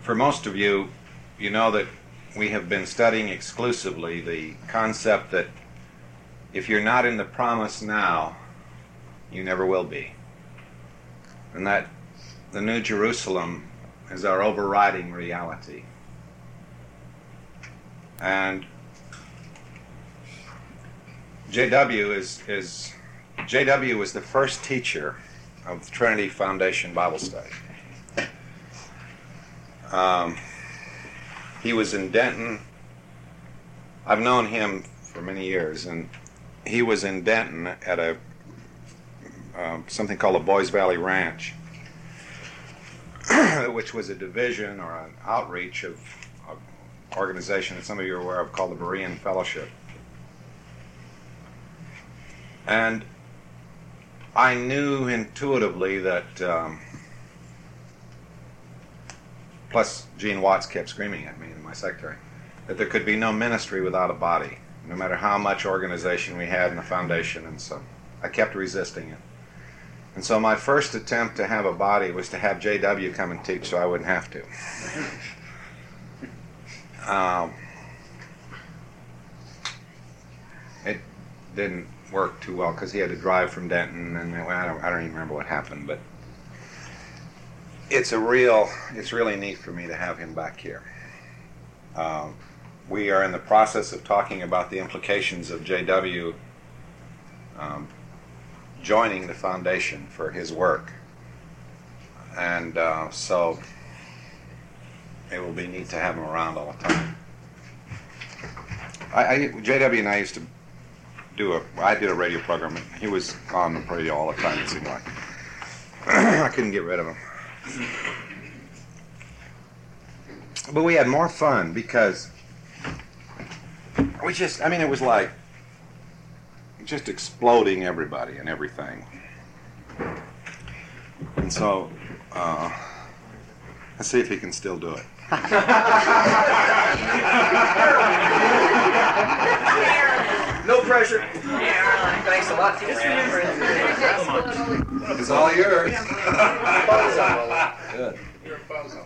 For most of you, you know that we have been studying exclusively the concept that if you're not in the promise now, you never will be. And that the New Jerusalem is our overriding reality. And J.W. is the first teacher of the Trinity Foundation Bible Study. He was in Denton. I've known him for many years, and he was in Denton at a something called the Boys Valley Ranch, which was a division or an outreach of an organization that some of you are aware of called the Berean Fellowship. And I knew intuitively that, plus Gene Watts kept screaming at me, my secretary, that there could be no ministry without a body, no matter how much organization we had in the foundation. And so I kept resisting it. And so my first attempt to have a body was to have J.W. come and teach so I wouldn't have to. It didn't work too well because he had to drive from Denton, and I don't even remember what happened, but it's really neat for me to have him back here. We are in the process of talking about the implications of J.W. Joining the foundation for his work, and so it will be neat to have him around all the time. J.W. and I used to I did a radio program, and he was on the radio all the time, it seemed like. I couldn't get rid of him. But we had more fun because it was like just exploding everybody and everything. And so, let's see if he can still do it. No pressure. Thanks a lot. It's all yours. Good. You're a bozo.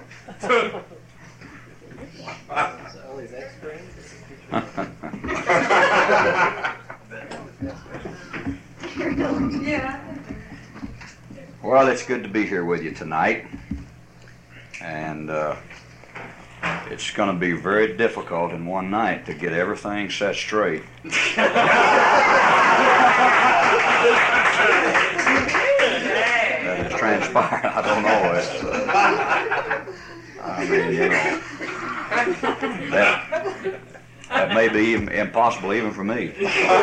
All these extras. Well, it's good to be here with you tonight, and it's going to be very difficult in one night to get everything set straight. That has transpired. I don't know. That may be impossible even for me.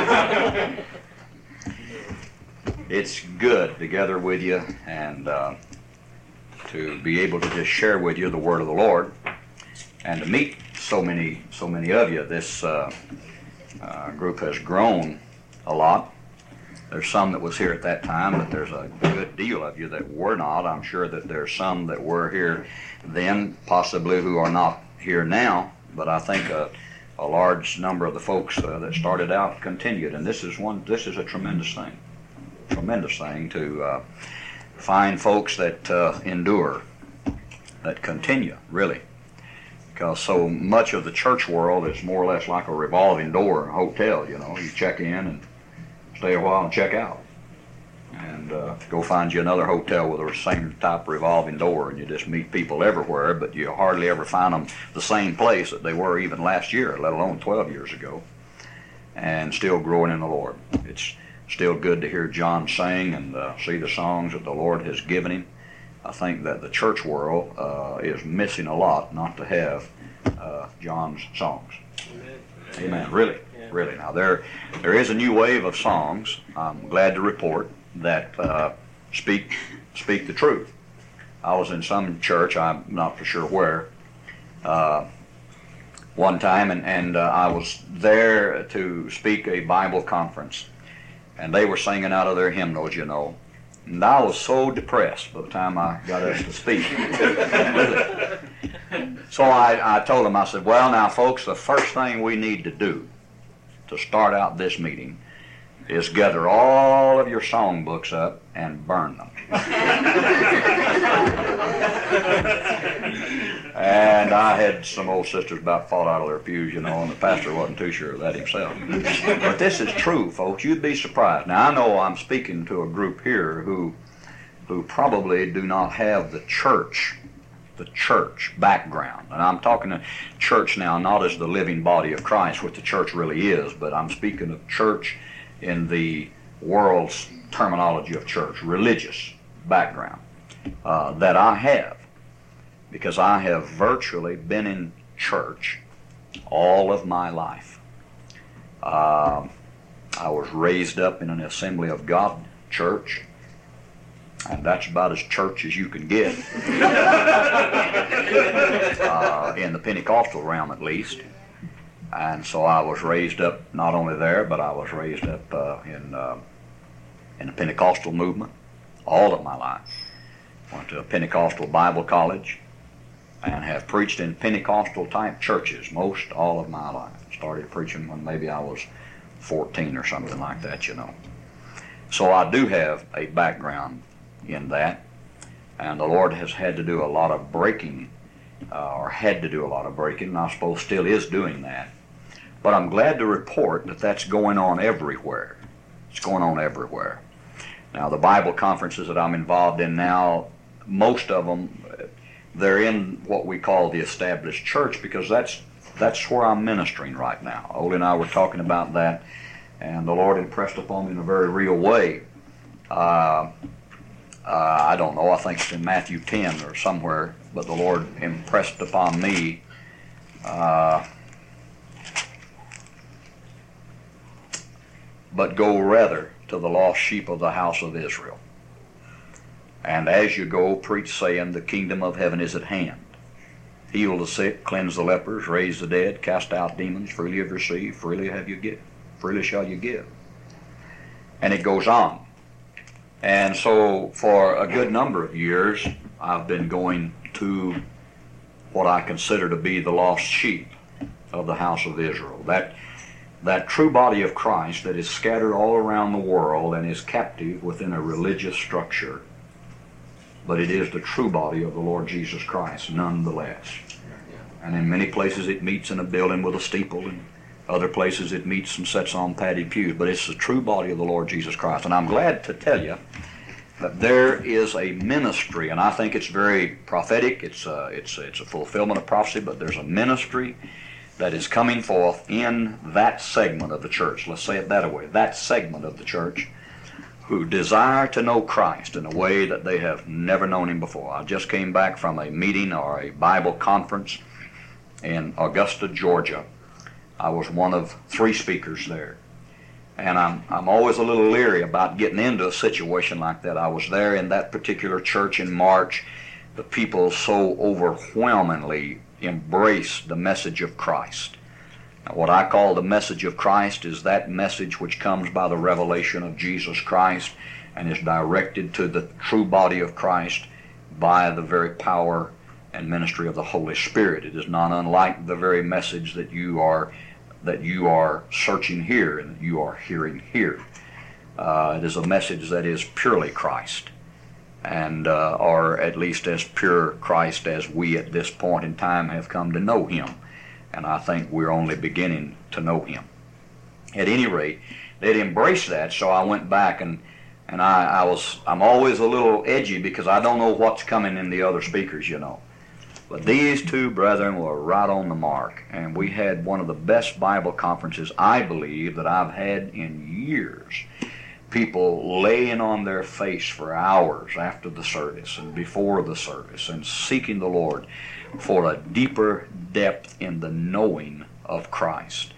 It's good together with you and to be able to just share with you the word of the Lord and to meet so many of you. This group has grown a lot. There's some that was here at that time, but there's a good deal of you that were not. I'm sure that there's some that were here then, possibly who are not here now, but I think a large number of the folks that started out continued, and this is a tremendous thing to find folks that endure, that continue, really, because so much of the church world is more or less like a revolving door, a hotel. You check in and stay a while and check out, and go find you another hotel with the same type revolving door, and you just meet people everywhere, but you hardly ever find them the same place that they were even last year, let alone 12 years ago, and still growing in the Lord. It's still good to hear John sing and see the songs that the Lord has given him. I think that the church world is missing a lot not to have John's songs. Amen. Really. Really. Now, there is a new wave of songs, I'm glad to report, that speak the truth. I was in some church, I'm not for sure where, one time, and I was there to speak a Bible conference, and they were singing out of their hymnals, and I was so depressed by the time I got us to speak. So I told them, I said, well, now, folks, the first thing we need to do to start out this meeting is gather all of your songbooks up and burn them. I had some old sisters about fall out of their pews, you know, and the pastor wasn't too sure of that himself. But this is true, folks. You'd be surprised. Now, I know I'm speaking to a group here who probably do not have the church background. And I'm talking to church now not as the living body of Christ, which the church really is, but I'm speaking of church in the world's terminology of church, religious background, that I have, because I have virtually been in church all of my life. I was raised up in an Assembly of God church, and that's about as church as you can get, in the Pentecostal realm at least. And so I was raised up not only there, but I was raised up in the Pentecostal movement all of my life. Went to a Pentecostal Bible college and have preached in Pentecostal type churches most all of my life. Started preaching when maybe I was 14 or something like that, you know. So I do have a background in that, and the Lord has had to do a lot of breaking, or had to do a lot of breaking, and I suppose still is doing that. But I'm glad to report that that's going on everywhere. It's going on everywhere. Now, the Bible conferences that I'm involved in now, most of them, they're in what we call the established church, because that's where I'm ministering right now. Ole and I were talking about that, and the Lord impressed upon me in a very real way. I don't know, I think it's in Matthew 10 or somewhere, but the Lord impressed upon me but go rather to the lost sheep of the house of Israel. And as you go, preach saying, the kingdom of heaven is at hand. Heal the sick, cleanse the lepers, raise the dead, cast out demons, freely have received, freely have you give, freely shall you give. And it goes on. And so for a good number of years, I've been going to what I consider to be the lost sheep of the house of Israel. That true body of Christ that is scattered all around the world and is captive within a religious structure. But it is the true body of the Lord Jesus Christ, nonetheless. And in many places it meets in a building with a steeple, and other places it meets and sits on padded pews. But it's the true body of the Lord Jesus Christ. And I'm glad to tell you that there is a ministry, and I think it's very prophetic. It's a fulfillment of prophecy, but there's a ministry that is coming forth in that segment of the church. Let's say it that way. That segment of the church who desire to know Christ in a way that they have never known Him before. I just came back from a meeting or a Bible conference in Augusta, Georgia. I was one of 3 speakers there. And I'm always a little leery about getting into a situation like that. I was there in that particular church in March. The people so overwhelmingly embraced the message of Christ. Now, what I call the message of Christ is that message which comes by the revelation of Jesus Christ and is directed to the true body of Christ by the very power and ministry of the Holy Spirit. It is not unlike the very message that you are searching here and that you are hearing here. It is a message that is purely Christ, and or at least as pure Christ as we at this point in time have come to know Him. And I think we're only beginning to know Him. At any rate, they'd embraced that, so I went back and I'm always a little edgy because I don't know what's coming in the other speakers, you know. But these 2 brethren were right on the mark, and we had one of the best Bible conferences, I believe, that I've had in years. People laying on their face for hours after the service and before the service and seeking the Lord for a deeper depth in the knowing of Christ.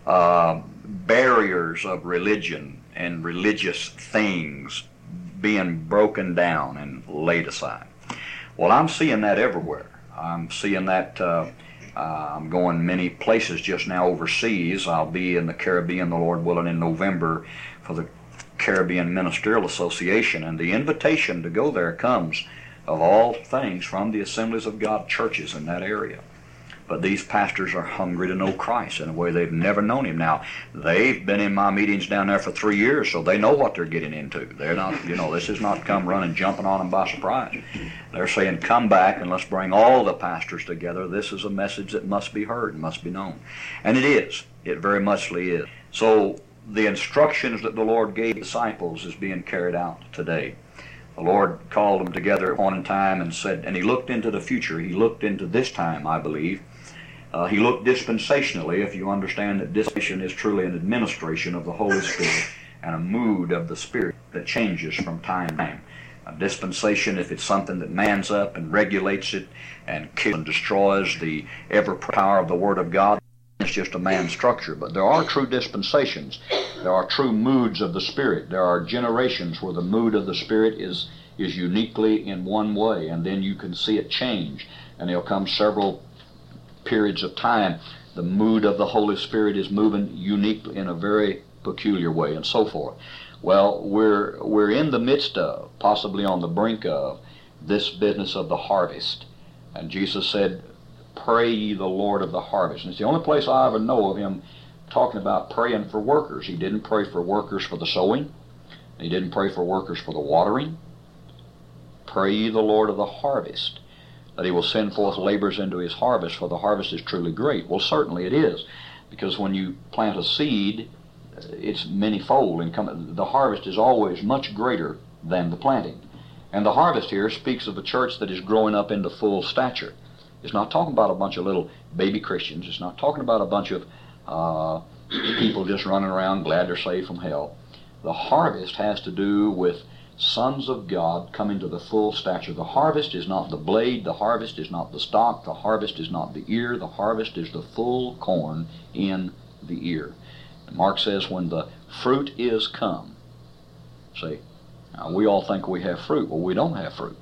Barriers of religion and religious things being broken down and laid aside. Well, I'm seeing that everywhere. I'm seeing that. I'm going many places just now overseas. I'll be in the Caribbean, the Lord willing, in November for the Caribbean Ministerial Association, and the invitation to go there comes, of all things, from the Assemblies of God churches in that area. But these pastors are hungry to know Christ in a way they've never known Him. Now, they've been in my meetings down there for 3 years, so they know what they're getting into. They're not, this has not come running, jumping on them by surprise. They're saying, come back and let's bring all the pastors together. This is a message that must be heard and must be known. And it is. It very muchly is. So the instructions that the Lord gave the disciples is being carried out today. The Lord called them together at one in time and said, and He looked into the future. He looked into this time, I believe. He looked dispensationally, if you understand that dispensation is truly an administration of the Holy Spirit and a mood of the Spirit that changes from time to time. A dispensation, if it's something that mans up and regulates it and kills and destroys the ever power of the Word of God, it's just a man's structure. But there are true dispensations. There are true moods of the Spirit. There are generations where the mood of the Spirit is uniquely in one way, and then you can see it change. And there'll come several periods of time. The mood of the Holy Spirit is moving uniquely in a very peculiar way, and so forth. Well, we're in the midst of, possibly on the brink of, this business of the harvest. And Jesus said, pray ye the Lord of the harvest. And it's the only place I ever know of Him talking about praying for workers. He didn't pray for workers for the sowing. He didn't pray for workers for the watering. Pray ye the Lord of the harvest, that He will send forth laborers into His harvest, for the harvest is truly great. Well, certainly it is, because when you plant a seed, it's manyfold, and the harvest is always much greater than the planting. And the harvest here speaks of a church that is growing up into full stature. It's not talking about a bunch of little baby Christians. It's not talking about a bunch of people just running around glad they're saved from hell. The harvest has to do with sons of God coming to the full stature. The harvest is not the blade. The harvest is not the stalk. The harvest is not the ear. The harvest is the full corn in the ear. And Mark says when the fruit is come. See, now we all think we have fruit. Well, we don't have fruit.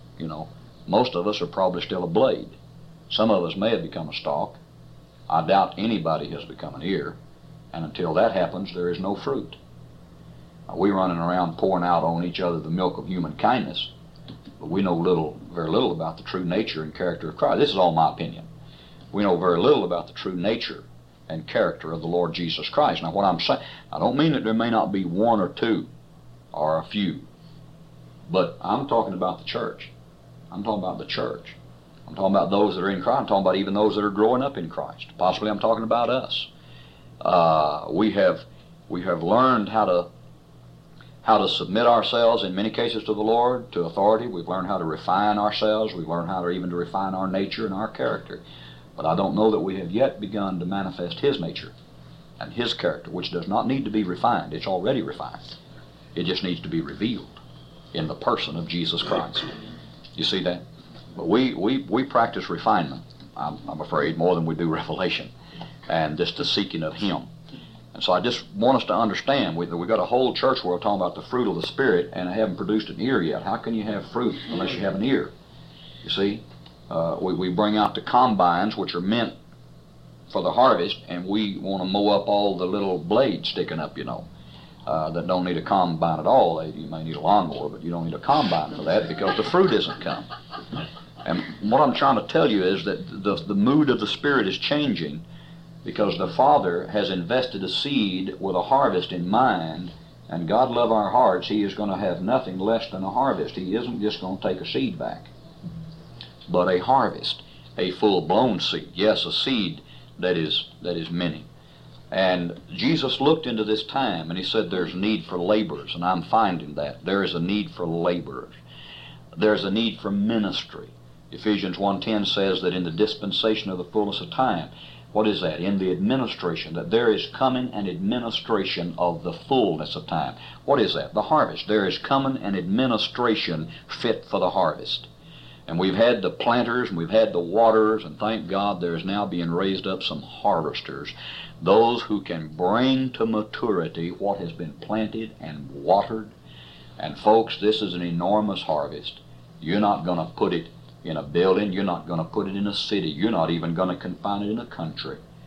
Most of us are probably still a blade. Some of us may have become a stalk. I doubt anybody has become an ear. And until that happens, there is no fruit. We're running around pouring out on each other the milk of human kindness, but we know very little about the true nature and character of Christ. This is all my opinion. We know very little about the true nature and character of the Lord Jesus Christ. Now, what I'm saying, I don't mean that there may not be one or two or a few, but I'm talking about the church. I'm talking about the church. I'm talking about those that are in Christ. I'm talking about even those that are growing up in Christ. Possibly I'm talking about us. We have learned how to submit ourselves in many cases to the Lord, to authority. We've learned how to refine ourselves. We've learned how to even refine our nature and our character. But I don't know that we have yet begun to manifest His nature and His character, which does not need to be refined. It's already refined. It just needs to be revealed in the person of Jesus Christ. You see that? But we practice refinement, I'm afraid, more than we do revelation, and just the seeking of Him. And so I just want us to understand, we've got a whole church world talking about the fruit of the Spirit, and I haven't produced an ear yet. How can you have fruit unless you have an ear? You see, we bring out the combines, which are meant for the harvest, and we want to mow up all the little blades sticking up, that don't need a combine at all. You may need a lawnmower, but you don't need a combine for that because the fruit isn't come. And what I'm trying to tell you is that the mood of the Spirit is changing, because the Father has invested a seed with a harvest in mind, and God love our hearts, He is going to have nothing less than a harvest. He isn't just going to take a seed back, but a harvest, a full-blown seed. Yes, a seed that is many. And Jesus looked into this time, and He said there's need for laborers, and I'm finding that. There is a need for laborers. There's a need for ministry. Ephesians 1:10 says that in the dispensation of the fullness of time, what is that? In the administration, that there is coming an administration of the fullness of time. What is that? The harvest. There is coming an administration fit for the harvest. And we've had the planters, and we've had the waterers, and thank God there is now being raised up some harvesters, those who can bring to maturity what has been planted and watered. And folks, this is an enormous harvest. You're not going to put it in a building. You're not going to put it in a city. You're not even going to confine it in a country.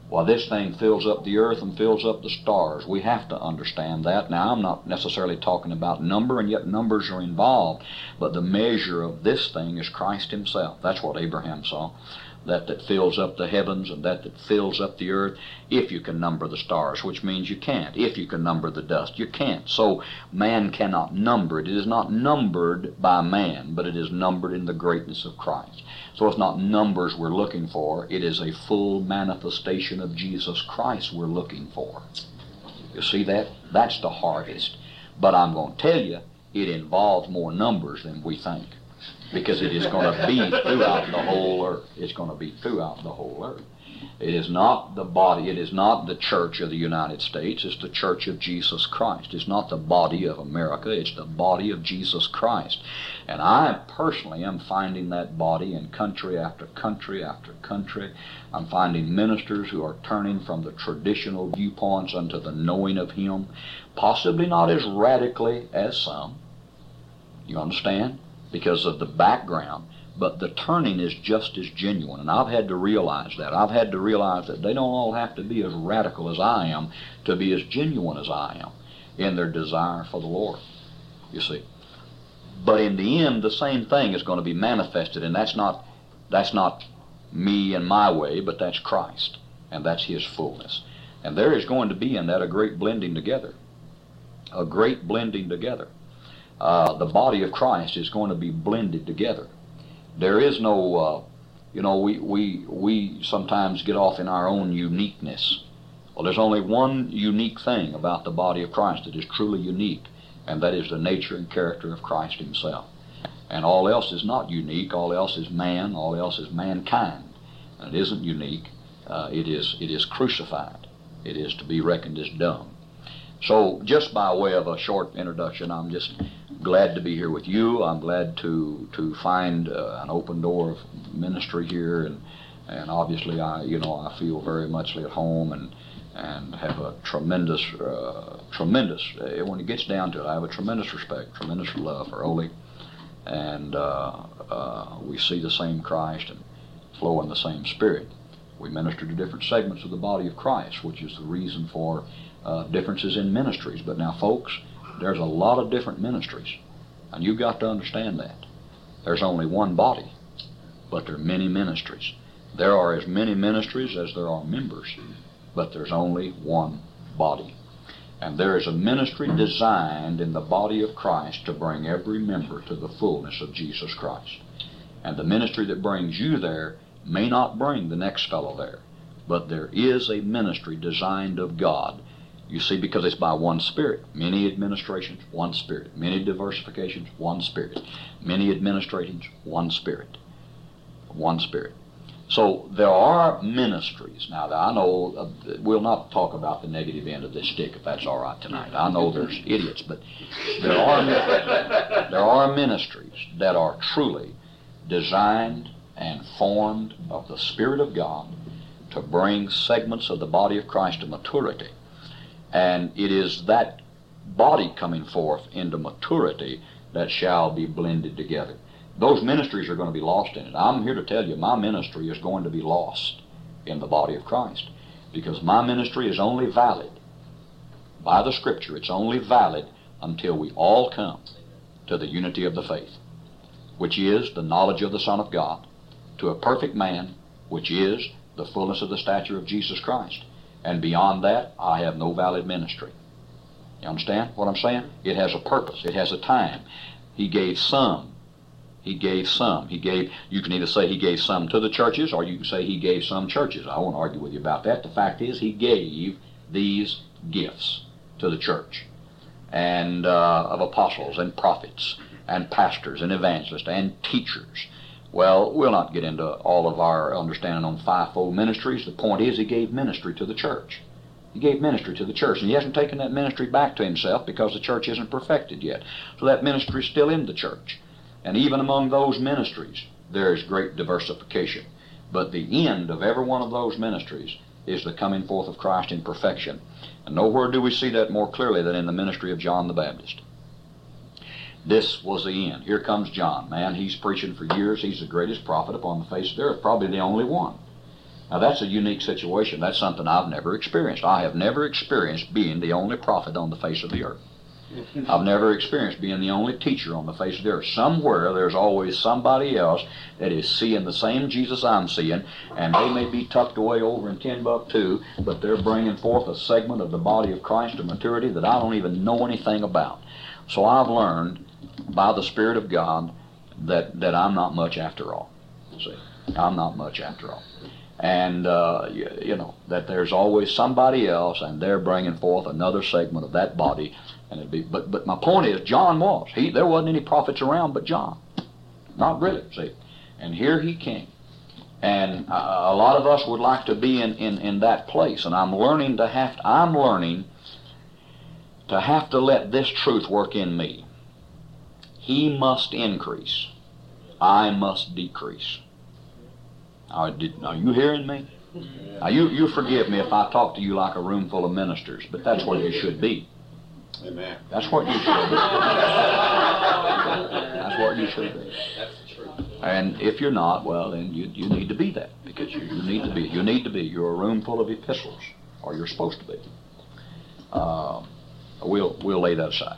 Well, this thing fills up the earth and fills up the stars. We have to understand that. Now, I'm not necessarily talking about number, and yet numbers are involved. But the measure of this thing is Christ himself. That's what Abraham saw. That fills up the heavens and that fills up the earth, if you can number the stars, which means you can't. If you can number the dust, you can't. So man cannot number it. It is not numbered by man, but it is numbered in the greatness of Christ. So it's not numbers we're looking for. It is a full manifestation of Jesus Christ we're looking for. You see that? That's the harvest. But I'm going to tell you, it involves more numbers than we think. Because it is going to be throughout the whole earth. It's going to be throughout the whole earth. It is not the body, it is not the church of the United States, it's the church of Jesus Christ. It's not the body of America, it's the body of Jesus Christ. And I personally am finding that body in country after country after country. I'm finding ministers who are turning from the traditional viewpoints unto the knowing of Him, possibly not as radically as some. You understand? Because of the background, but the turning is just as genuine, and I've had to realize that. I've had to realize that they don't all have to be as radical as I am to be as genuine as I am in their desire for the Lord, you see. But in the end, the same thing is going to be manifested, and that's not me and my way, but that's Christ, and that's His fullness. And there is going to be in that a great blending together, a great blending together. The body of Christ is going to be blended together. There is no, we sometimes get off in our own uniqueness. Well, there's only one unique thing about the body of Christ that is truly unique, and that is the nature and character of Christ Himself. And all else is not unique. All else is man. All else is mankind. And it isn't unique. It is crucified. It is to be reckoned as dung. So, just by way of a short introduction, I'm just glad to be here with you. I'm glad to find an open door of ministry here, and obviously I feel very much at home and have a tremendous when it gets down to it, I have a tremendous respect, tremendous love for Ole, and we see the same Christ and flow in the same Spirit. We minister to different segments of the body of Christ, which is the reason for differences in ministries. But now, folks, there's a lot of different ministries, and you've got to understand that. There's only one body, but there are many ministries. There are as many ministries as there are members, but there's only one body. And there is a ministry designed in the body of Christ to bring every member to the fullness of Jesus Christ. And the ministry that brings you there may not bring the next fellow there, but there is a ministry designed of God. You see, because it's by one Spirit. Many administrations, one Spirit. Many diversifications, one Spirit. Many administratings, one Spirit. One Spirit. So there are ministries. Now, I know we'll not talk about the negative end of this stick, if that's all right tonight. I know there's idiots, but there are ministries that are truly designed and formed of the Spirit of God to bring segments of the body of Christ to maturity. And it is that body coming forth into maturity that shall be blended together. Those ministries are going to be lost in it. I'm here to tell you, my ministry is going to be lost in the body of Christ, because my ministry is only valid by the Scripture. It's only valid until we all come to the unity of the faith, which is the knowledge of the Son of God, to a perfect man, which is the fullness of the stature of Jesus Christ. And beyond that, I have no valid ministry. You understand what I'm saying? It has a purpose. It has a time. He gave some. He gave some. You can either say He gave some to the churches, or you can say He gave some churches. I won't argue with you about that. The fact is, He gave these gifts to the church, and of apostles and prophets and pastors and evangelists and teachers. Well, we'll not get into all of our understanding on fivefold ministries. The point is, He gave ministry to the church. He gave ministry to the church, and He hasn't taken that ministry back to Himself because the church isn't perfected yet. So that ministry is still in the church. And even among those ministries, there is great diversification. But the end of every one of those ministries is the coming forth of Christ in perfection. And nowhere do we see that more clearly than in the ministry of John the Baptist. This was the end. Here comes John. Man, he's preaching for years. He's the greatest prophet upon the face of the earth, probably the only one. Now that's a unique situation. That's something I've never experienced. I have never experienced being the only prophet on the face of the earth. I've never experienced being the only teacher on the face of the earth. Somewhere there's always somebody else that is seeing the same Jesus I'm seeing, and they may be tucked away over in Timbuktu, but they're bringing forth a segment of the body of Christ to maturity that I don't even know anything about. So I've learned by the Spirit of God that I'm not much after all. See, I'm not much after all. And, you know, that there's always somebody else, and they're bringing forth another segment of that body. And it'd be, but my point is, John was. There wasn't any prophets around but John. Not really, see. And here he came. And a lot of us would like to be in that place. And I'm learning to have to let this truth work in me. He must increase. I must decrease. Are you hearing me? Now, you forgive me if I talk to you like a room full of ministers, but that's what you should be. Amen. That's what you should be. That's what you should be. That's the truth. And if you're not, well, then you need to be that, because you need to be. You need to be. You're a room full of epistles, or you're supposed to be. We'll lay that aside.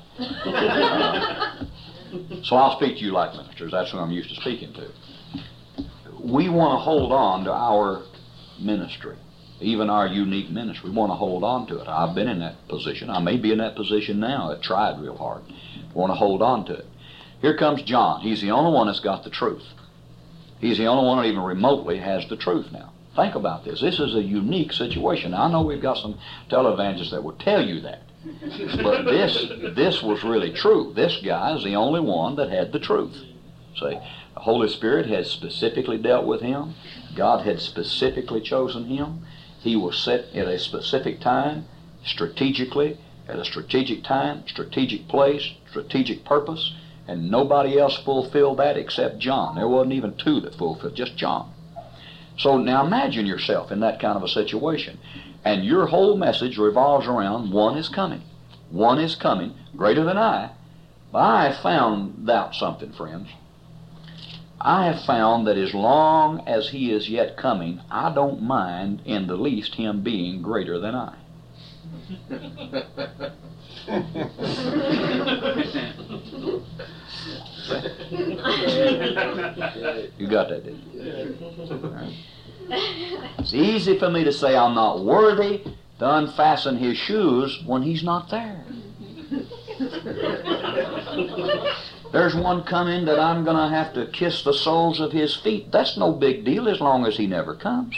So I'll speak to you like ministers. That's who I'm used to speaking to. We want to hold on to our ministry, even our unique ministry. We want to hold on to it. I've been in that position. I may be in that position now. I tried real hard. I want to hold on to it. Here comes John. He's the only one that's got the truth. He's the only one that even remotely has the truth now. Think about this. This is a unique situation. Now, I know we've got some televangelists that will tell you that. But this was really true. This guy is the only one that had the truth. See, the Holy Spirit had specifically dealt with him. God had specifically chosen him. He was set at a specific time, strategically, at a strategic time, strategic place, strategic purpose, and nobody else fulfilled that except John. There wasn't even two that fulfilled, just John. So now imagine yourself in that kind of a situation, and your whole message revolves around one is coming. One is coming, greater than I. But I have found out something, friends. I have found that as long as he is yet coming, I don't mind in the least him being greater than I. You got that, didn't you? Right. It's easy for me to say I'm not worthy to unfasten his shoes when he's not there. There's one coming that I'm going to have to kiss the soles of his feet. That's no big deal as long as he never comes.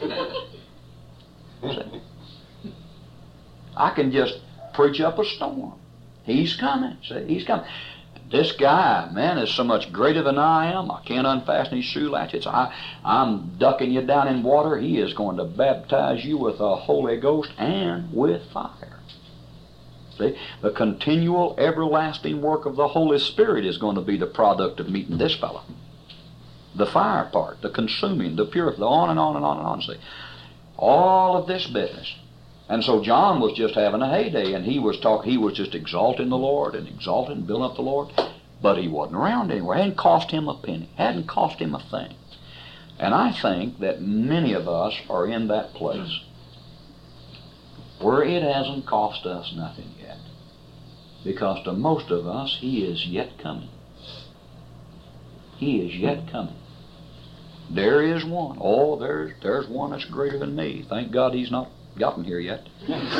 I can just preach up a storm. He's coming. See, he's coming. This guy, man, is so much greater than I am. I can't unfasten his shoe latchets. I'm ducking you down in water. He is going to baptize you with the Holy Ghost and with fire. See, the continual, everlasting work of the Holy Spirit is going to be the product of meeting this fellow. The fire part, the consuming, the purifying, on and on and on and on. See, all of this business. And so John was just having a heyday, and he was just exalting the Lord and exalting and building up the Lord, but he wasn't around anywhere. It hadn't cost him a penny. It hadn't cost him a thing. And I think that many of us are in that place where it hasn't cost us nothing yet. Because to most of us, he is yet coming. He is yet coming. There is one. Oh, there's one that's greater than me. Thank God he's not gotten here yet.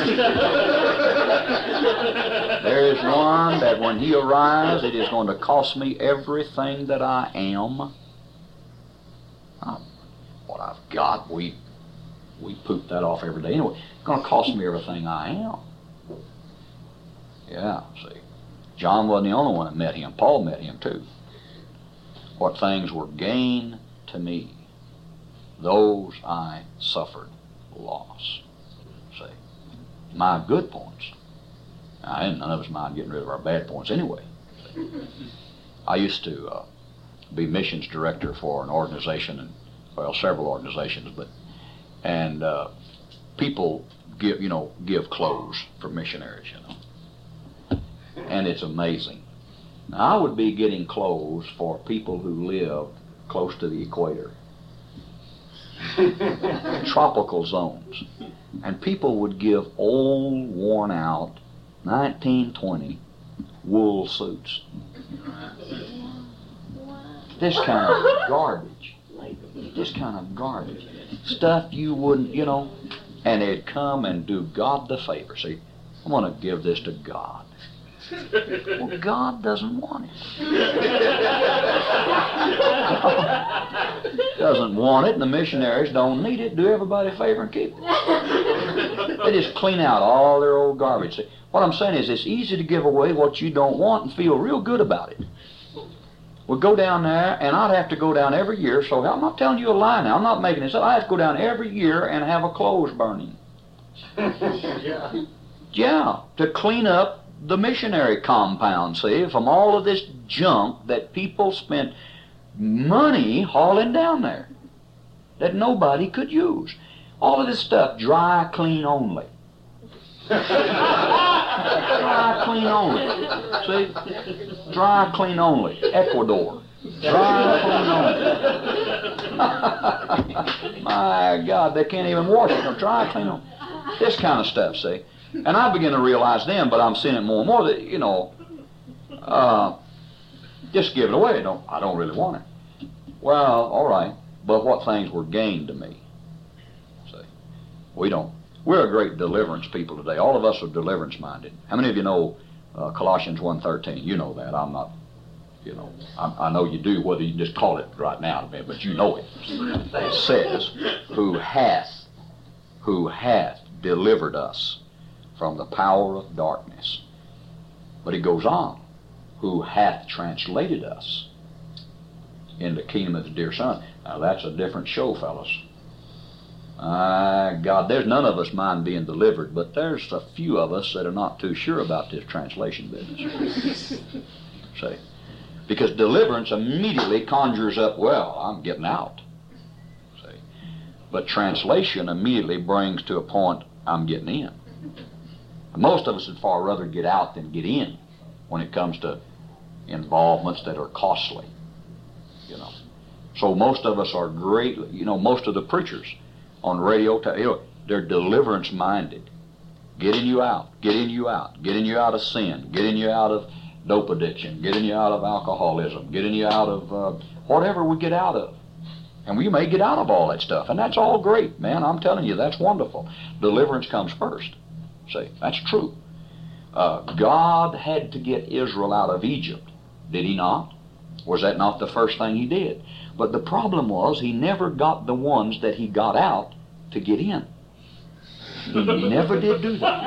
There is one that when he arrives, it is going to cost me everything that I am. What I've got, we poop that off every day. Anyway, it's going to cost me everything I am. Yeah, see. John wasn't the only one that met him. Paul met him too. What things were gain to me, those I suffered loss. See, my good points. Now, none of us mind getting rid of our bad points anyway. I used to be missions director for an organization, and several organizations, and people give clothes for missionaries, and it's amazing. Now, I would be getting clothes for people who live close to the equator. tropical zones. And people would give old, worn out 1920 wool suits. This kind of garbage. This kind of garbage. Stuff you wouldn't, and they'd come and do God the favor. See, I'm going to give this to God. Well, God doesn't want it. Doesn't want it, and the missionaries don't need it. Do everybody a favor and keep it. They just clean out all their old garbage. See, what I'm saying is it's easy to give away what you don't want and feel real good about it. We'll go down there, and I'd have to go down every year, so I'm not telling you a lie now. I'm not making this up. I have to go down every year and have a clothes burning. Yeah, to clean up the missionary compound, see, from all of this junk that people spent money hauling down there that nobody could use. All of this stuff, dry clean only. Dry clean only. See? Dry clean only. Ecuador. Dry clean only. My God, they can't even wash it. Dry clean only. This kind of stuff, see? And I begin to realize then, but I'm seeing it more and more, that, just give it away. I don't really want it. Well, all right, but what things were gained to me? See? We don't. We're a great deliverance people today. All of us are deliverance-minded. How many of you know Colossians 1:13? You know that. I'm not, I know you do, whether you just call it right now, but you know it. It says, who hath delivered us from the power of darkness. But it goes on, who hath translated us in the kingdom of the dear Son. Now that's a different show, fellas. God, there's none of us mind being delivered, but there's a few of us that are not too sure about this translation business. See? Because deliverance immediately conjures up, well, I'm getting out. See? But translation immediately brings to a point, I'm getting in. Most of us would far rather get out than get in when it comes to involvements that are costly. So most of us are greatly, most of the preachers on radio, they're deliverance minded. Getting you out, getting you out, getting you out of sin, getting you out of dope addiction, getting you out of alcoholism, getting you out of whatever we get out of. And we may get out of all that stuff, and that's all great, man. I'm telling you, that's wonderful. Deliverance comes first. See, that's true. God had to get Israel out of Egypt, did he not? Was that not the first thing he did? But the problem was he never got the ones that he got out to get in. He never did do that.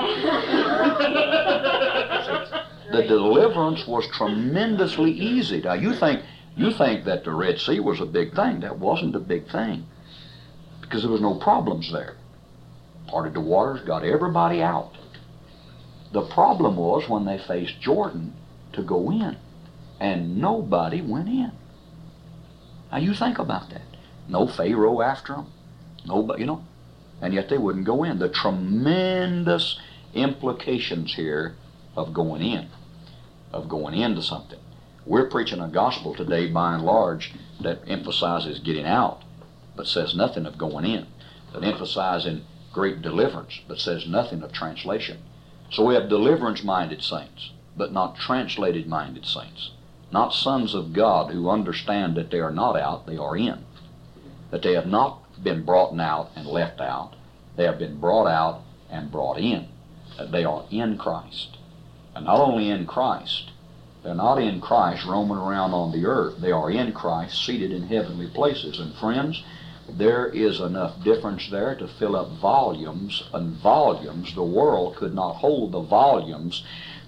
The deliverance was tremendously easy. Now you think that the Red Sea was a big thing. That wasn't a big thing, because there was no problems there. Parted the waters, got everybody out. The problem was when they faced Jordan to go in, and nobody went in. Now you think about that. No Pharaoh after them, nobody, and yet they wouldn't go in. The tremendous implications here of going into something. We're preaching a gospel today, by and large, that emphasizes getting out, but says nothing of going in. That emphasizing great deliverance, but says nothing of translation. So we have deliverance-minded saints, but not translated-minded saints. Not sons of God who understand that they are not out, they are in. That they have not been brought out and left out. They have been brought out and brought in. That they are in Christ. And not only in Christ, they're not in Christ roaming around on the earth. They are in Christ seated in heavenly places. And friends, there is enough difference there to fill up volumes and volumes. The world could not hold the volumes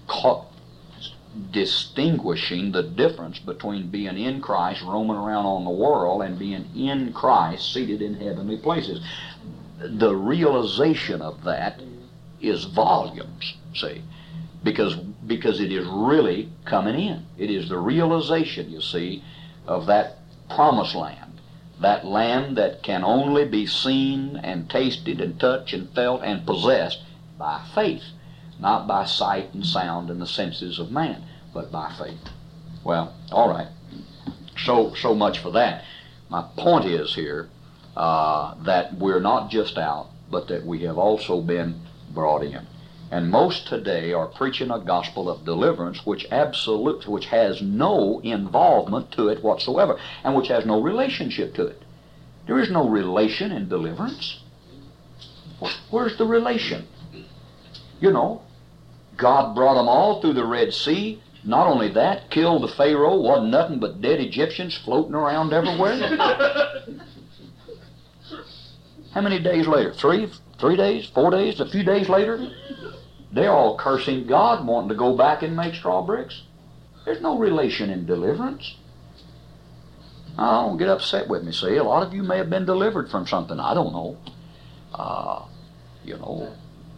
distinguishing the difference between being in Christ roaming around on the world and being in Christ seated in heavenly places. The realization of that is volumes, see, because it is really coming in. It is the realization, you see, of that promised land, that land that can only be seen and tasted and touched and felt and possessed by faith, not by sight and sound and the senses of man, but by faith. Well, all right. So much for that. My point is here that we're not just out, but that we have also been brought in. And most today are preaching a gospel of deliverance which has no involvement to it whatsoever, and which has no relationship to it. There is no relation in deliverance. Where's the relation? You know, God brought them all through the Red Sea. Not only that, killed the Pharaoh, wasn't nothing but dead Egyptians floating around everywhere. How many days later? 3 days? 4 days? A few days later? They're all cursing God, wanting to go back and make straw bricks. There's no relation in deliverance. Now, don't get upset with me. See, a lot of you may have been delivered from something. I don't know. You know,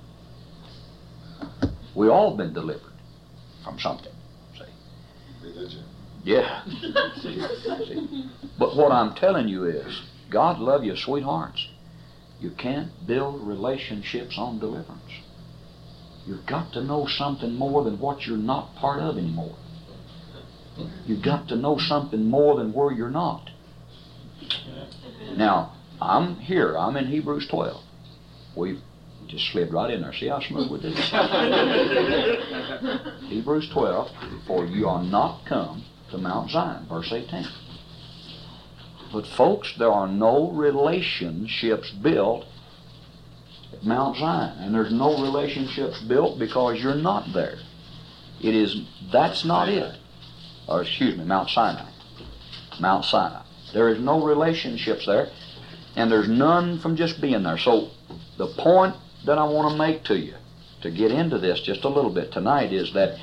we all been delivered from something. See? Religion. Yeah. See? But what I'm telling you is, God love you, sweethearts. You can't build relationships on deliverance. You've got to know something more than what you're not part of anymore. You've got to know something more than where you're not. Now, I'm here. I'm in Hebrews 12. We've just slid right in there. See how smooth we did? Hebrews 12, for you are not come to Mount Zion, verse 18. But folks, there are no relationships built at Mount Zion. And there's no relationships built because you're not there. That's not it. Or excuse me, Mount Sinai. Mount Sinai. There is no relationships there, and there's none from just being there. So the point that I want to make to you, to get into this just a little bit tonight, is that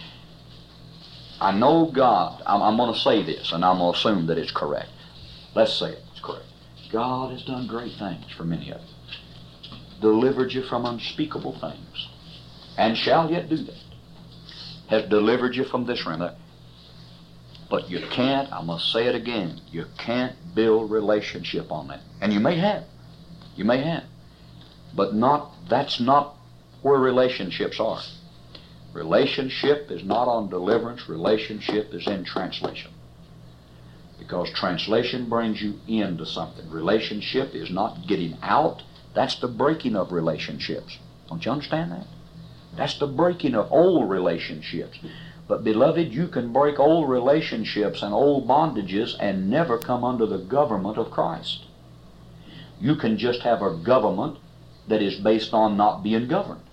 I know God, I'm going to say this, and I'm going to assume that it's correct. Let's say it's correct. God has done great things for many of you. Delivered you from unspeakable things, and shall yet do that. Has delivered you from this realm. But you can't, I must say it again, you can't build relationship on that. And you may have. You may have. But that's not where relationships are. Relationship is not on deliverance. Relationship is in translation. Because translation brings you into something. Relationship is not getting out. That's the breaking of relationships. Don't you understand that? That's the breaking of old relationships. But beloved, you can break old relationships and old bondages and never come under the government of Christ. You can just have a government that is based on not being governed.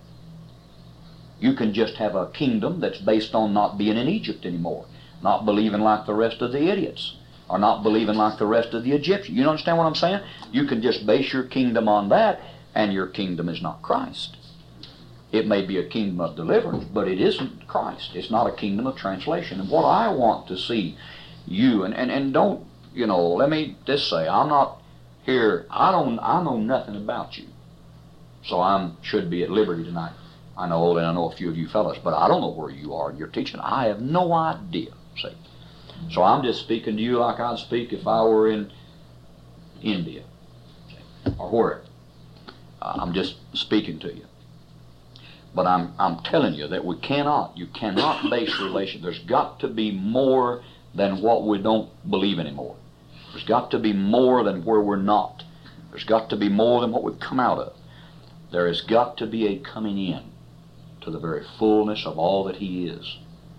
You can just have a kingdom that's based on not being in Egypt anymore, not believing like the rest of the idiots, or not believing like the rest of the Egyptians. You understand what I'm saying? You can just base your kingdom on that, and your kingdom is not Christ. It may be a kingdom of deliverance, but it isn't Christ. It's not a kingdom of translation. And what I want to see you, and don't, you know, let me just say, I'm not here, I know nothing about you. So I should be at liberty tonight. I know, and I know a few of you fellas, but I don't know where you are in your teaching. I have no idea, see. So I'm just speaking to you like I'd speak if I were in India, or wherever. I'm just speaking to you. But I'm telling you that you cannot base relation. There's got to be more than what we don't believe anymore. There's got to be more than where we're not. There's got to be more than what we've come out of. There has got to be a coming in to the very fullness of all that He is.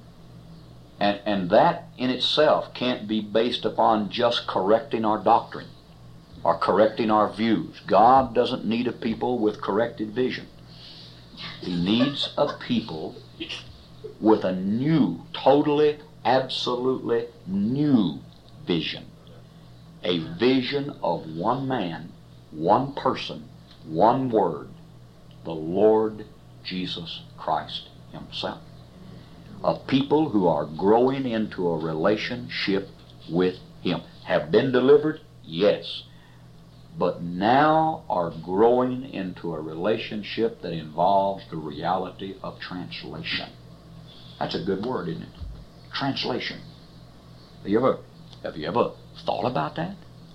And that in itself can't be based upon just correcting our doctrine or correcting our views. God doesn't need a people with corrected vision. He needs a people with a new, totally, absolutely new vision. A vision of one man, one person, one word, the Lord Jesus Christ Himself. Of people who are growing into a relationship with Him. Have been delivered? Yes. But now are growing into a relationship that involves the reality of translation. That's a good word, isn't it? Translation. Have you ever thought about that?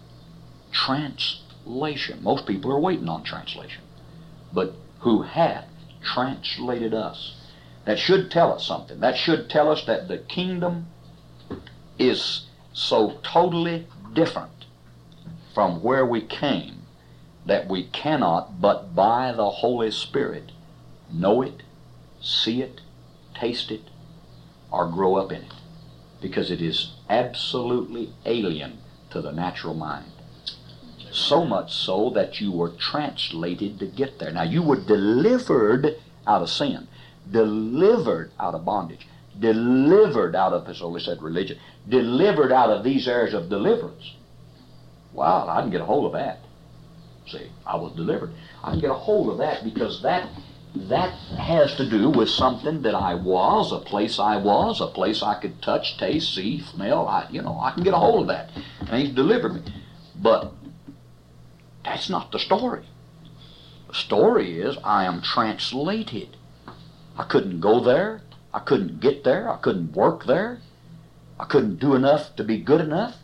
Translation. Most people are waiting on translation. But who hath translated us? That should tell us something. That should tell us that the kingdom is so totally different from where we came that we cannot but by the Holy Spirit know it, see it, taste it, or grow up in it, because it is absolutely alien to the natural mind. So much so that you were translated to get there. Now, you were delivered out of sin, delivered out of bondage, delivered out of, as Ole said, religion, delivered out of these areas of deliverance. Wow, I can get a hold of that. See, I was delivered. I can get a hold of that because that has to do with something that I was, a place I could touch, taste, see, smell. I can get a hold of that. And He's delivered me. But that's not the story. The story is I am translated. I couldn't go there. I couldn't get there. I couldn't work there. I couldn't do enough to be good enough.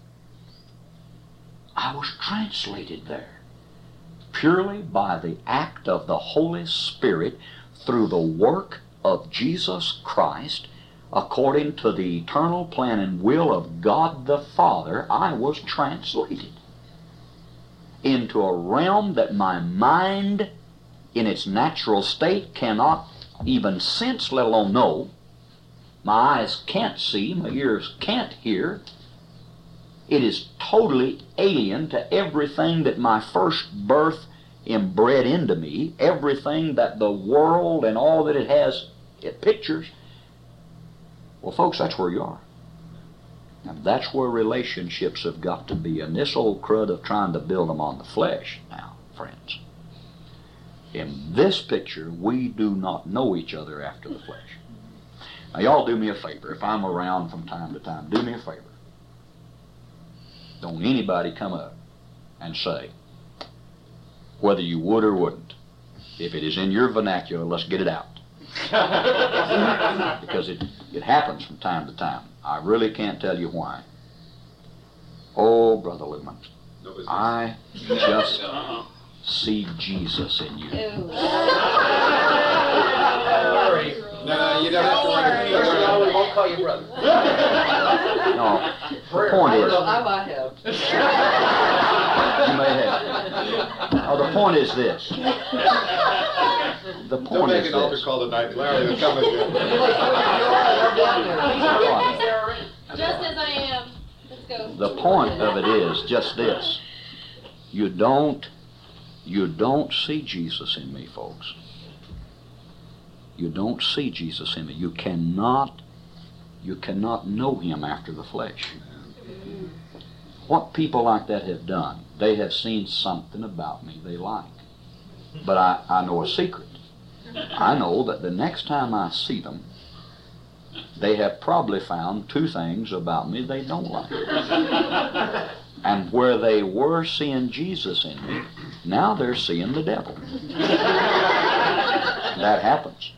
I was translated there purely by the act of the Holy Spirit through the work of Jesus Christ, according to the eternal plan and will of God the Father. I was translated into a realm that my mind in its natural state cannot even sense, let alone know. My eyes can't see, my ears can't hear. It is totally alien to everything that my first birth inbred into me, everything that the world and all that it has, it pictures. Well, folks, that's where you are. And that's where relationships have got to be. And this old crud of trying to build them on the flesh now, friends. In this picture, we do not know each other after the flesh. Now, y'all do me a favor. If I'm around from time to time, do me a favor. Don't anybody come up and say, whether you would or wouldn't, if it is in your vernacular, let's get it out. Because it happens from time to time. I really can't tell you why. Oh, Brother Lumen, I just see Jesus in you. No, you don't have to worry. We won't call you brother. No, the point is, I might have. you may have. Oh, the point is this. The Don't point make is an altar this. call tonight. Larry will come with you. Just as I am. Let's go. The point of it is just this. You don't see Jesus in me, folks. You don't see Jesus in me. You cannot know Him after the flesh. What people like that have done, they have seen something about me they like. But I know a secret. I know that the next time I see them, they have probably found two things about me they don't like. And where they were seeing Jesus in me, now they're seeing the devil. That happens.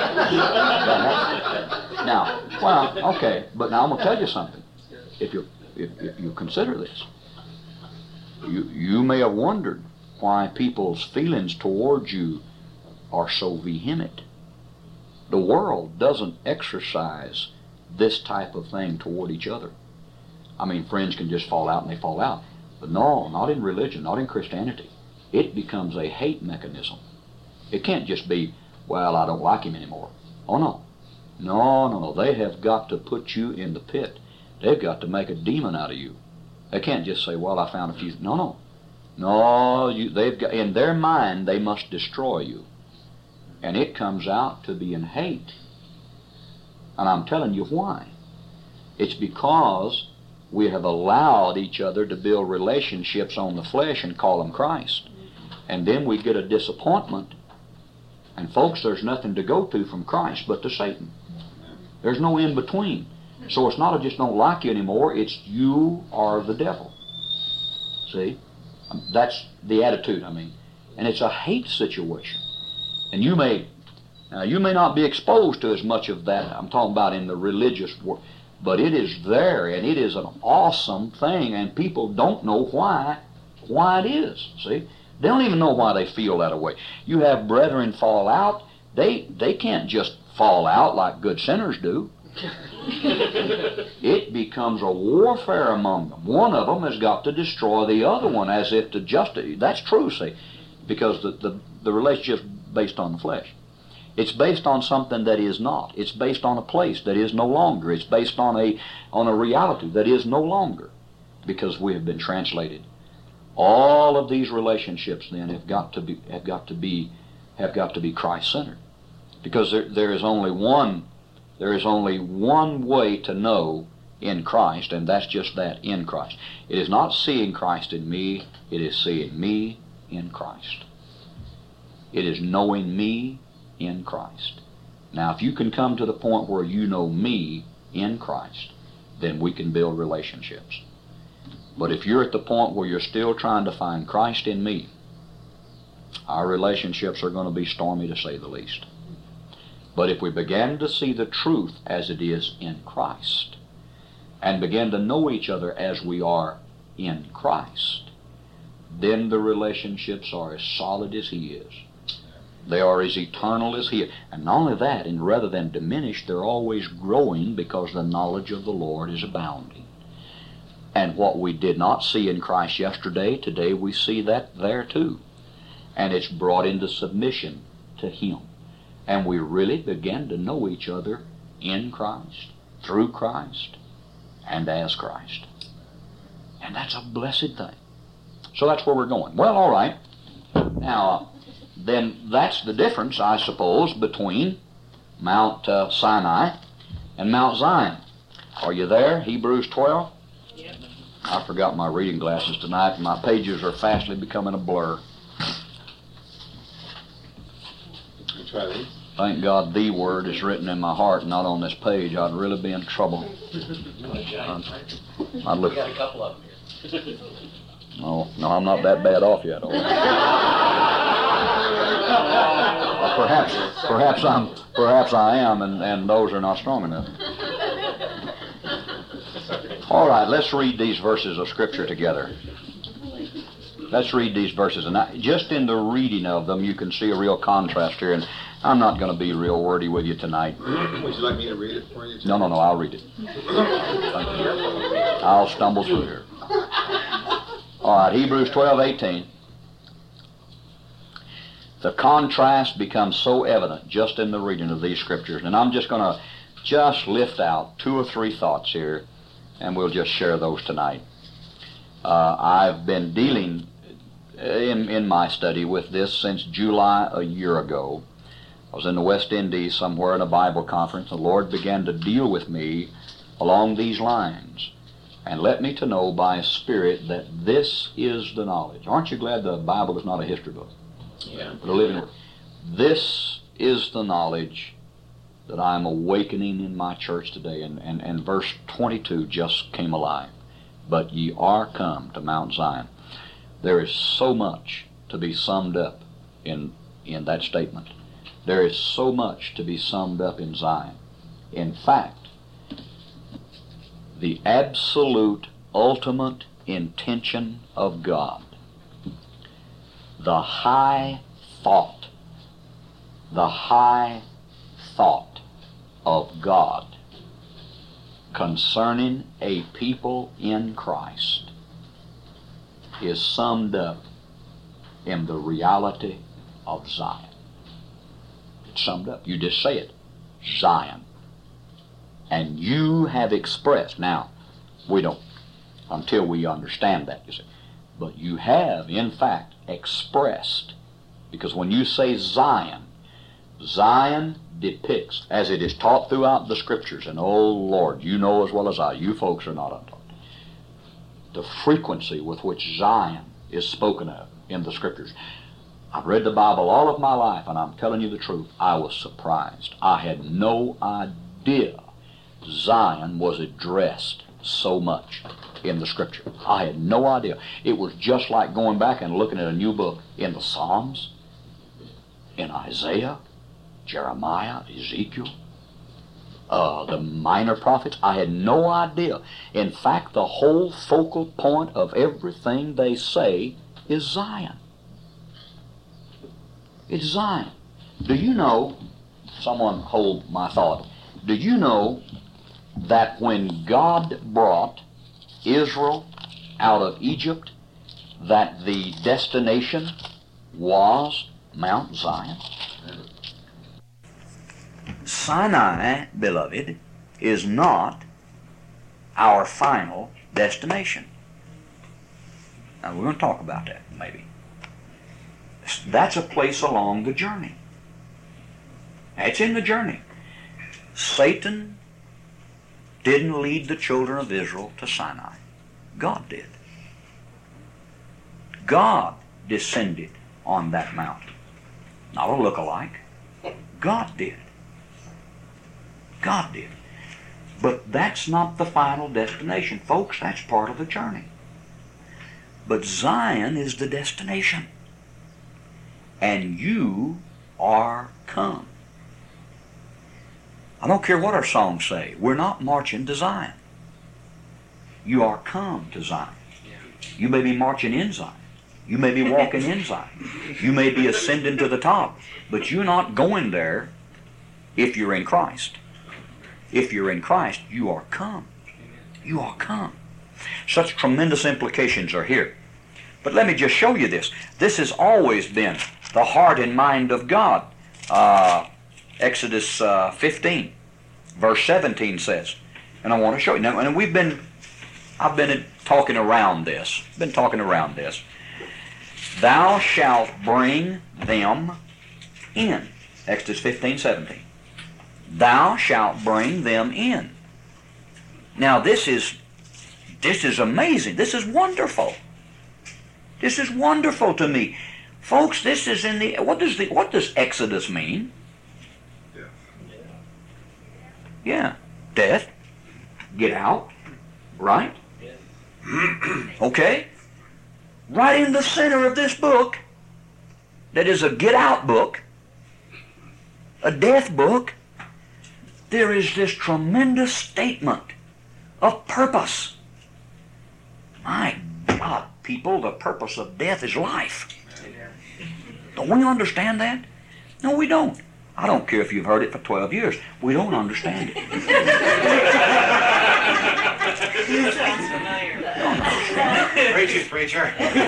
Now, well, okay, but now I'm going to tell you something. If you consider this, you may have wondered why people's feelings towards you are so vehement. The world doesn't exercise this type of thing toward each other. I mean, friends can just fall out and they fall out. But no, not in religion, not in Christianity. It becomes a hate mechanism. It can't just be, well, I don't like him anymore. Oh, no. No. They have got to put you in the pit. They've got to make a demon out of you. They can't just say, well, I found a few. No. They've got, in their mind, they must destroy you. And it comes out to be in hate. And I'm telling you why. It's because we have allowed each other to build relationships on the flesh and call them Christ. And then we get a disappointment. And folks, there's nothing to go to from Christ but to Satan. There's no in between. So it's not I just don't like you anymore, it's you are the devil. See? That's the attitude, I mean. And it's a hate situation. And you may not be exposed to as much of that, I'm talking about in the religious world, but it is there, and it is an awesome thing, and people don't know why it is, see? They don't even know why they feel that way. You have brethren fall out, they can't just fall out like good sinners do. It becomes a warfare among them. One of them has got to destroy the other one as if to justify. That's true, see. because the relationship's based on the flesh. It's based on something that is not. It's based on a place that is no longer. It's based on a reality that is no longer, because we have been translated. All of these relationships then have got to be Christ-centered, because there is only one way to know in Christ, and that's just that, in Christ. It is not seeing Christ in me, it is seeing me in Christ. It is knowing me in Christ. Now, if you can come to the point where you know me in Christ, then we can build relationships. But if you're at the point where you're still trying to find Christ in me, our relationships are going to be stormy, to say the least. But if we begin to see the truth as it is in Christ, and begin to know each other as we are in Christ, then the relationships are as solid as He is. They are as eternal as He is. And not only that, and rather than diminish, they're always growing, because the knowledge of the Lord is abounding. And what we did not see in Christ yesterday, today we see that there too. And it's brought into submission to Him. And we really begin to know each other in Christ, through Christ, and as Christ. And that's a blessed thing. So that's where we're going. Well, all right. Now, then that's the difference, I suppose, between Mount Sinai and Mount Zion. Are you there? Hebrews 12? Yep. I forgot my reading glasses tonight, and my pages are fastly becoming a blur. You try these? Thank God the Word is written in my heart, not on this page. I'd really be in trouble. I'd look. We got a couple of them here. No, I'm not that bad off yet. Perhaps I am, and those are not strong enough. All right, let's read these verses of Scripture together. Let's read these verses, and just in the reading of them, you can see a real contrast here. And I'm not going to be real wordy with you tonight. Would you like me to read it for you? No, I'll read it. Thank you. I'll stumble through here. All right, Hebrews 12:18. The contrast becomes so evident just in the reading of these scriptures. And I'm just going to lift out 2 or 3 thoughts here, and we'll just share those tonight. I've been dealing in my study with this since July a year ago. I was in the West Indies somewhere in a Bible conference. The Lord began to deal with me along these lines and let me to know by His Spirit that this is the knowledge. Aren't you glad the Bible is not a history book? Yeah. But a living word. This is the knowledge that I'm awakening in my church today. And verse 22 just came alive. But ye are come to Mount Zion. There is so much to be summed up in that statement. There is so much to be summed up in Zion. In fact, the absolute, ultimate intention of God, the high thought of God concerning a people in Christ is summed up in the reality of Zion. It's summed up. You just say it. Zion. And you have expressed. Now, we don't, until we understand that, you see. But you have, in fact, expressed. Because when you say Zion, Zion depicts, as it is taught throughout the Scriptures, and oh Lord, you know as well as I, you folks are not untaught, the frequency with which Zion is spoken of in the Scriptures. I've read the Bible all of my life, and I'm telling you the truth, I was surprised. I had no idea Zion was addressed so much in the Scripture. I had no idea. It was just like going back and looking at a new book in the Psalms, in Isaiah, Jeremiah, Ezekiel, the minor prophets. I had no idea. In fact, the whole focal point of everything they say is Zion. It's Zion. Do you know, someone hold my thought, do you know that when God brought Israel out of Egypt, that the destination was Mount Zion. Sinai, beloved, is not our final destination. Now, we're going to talk about that, maybe. That's a place along the journey. That's in the journey. Satan didn't lead the children of Israel to Sinai. God did. God descended on that mountain. Not a look-alike. God did. God did. But that's not the final destination. Folks, that's part of the journey. But Zion is the destination. And you are come. I don't care what our songs say. We're not marching to Zion. You are come to Zion. You may be marching in Zion. You may be walking in Zion. You may be ascending to the top. But you're not going there if you're in Christ. If you're in Christ, you are come. You are come. Such tremendous implications are here. But let me just show you this. This has always been the heart and mind of God. Exodus 15, verse 17 says, and I want to show you now. And I've been talking around this. Thou shalt bring them in. Exodus 15, 17. Thou shalt bring them in. Now this is amazing. This is wonderful. This is wonderful to me. Folks, this is in the, what does Exodus mean? Death. Yeah. Death. Get out. Right? Okay? Right in the center of this book, that is a get out book, a death book, there is this tremendous statement of purpose. My God, people, the purpose of death is life. Don't we understand that? No, we don't. I don't care if you've heard it for 12 years. We don't understand it. Preach it, preacher.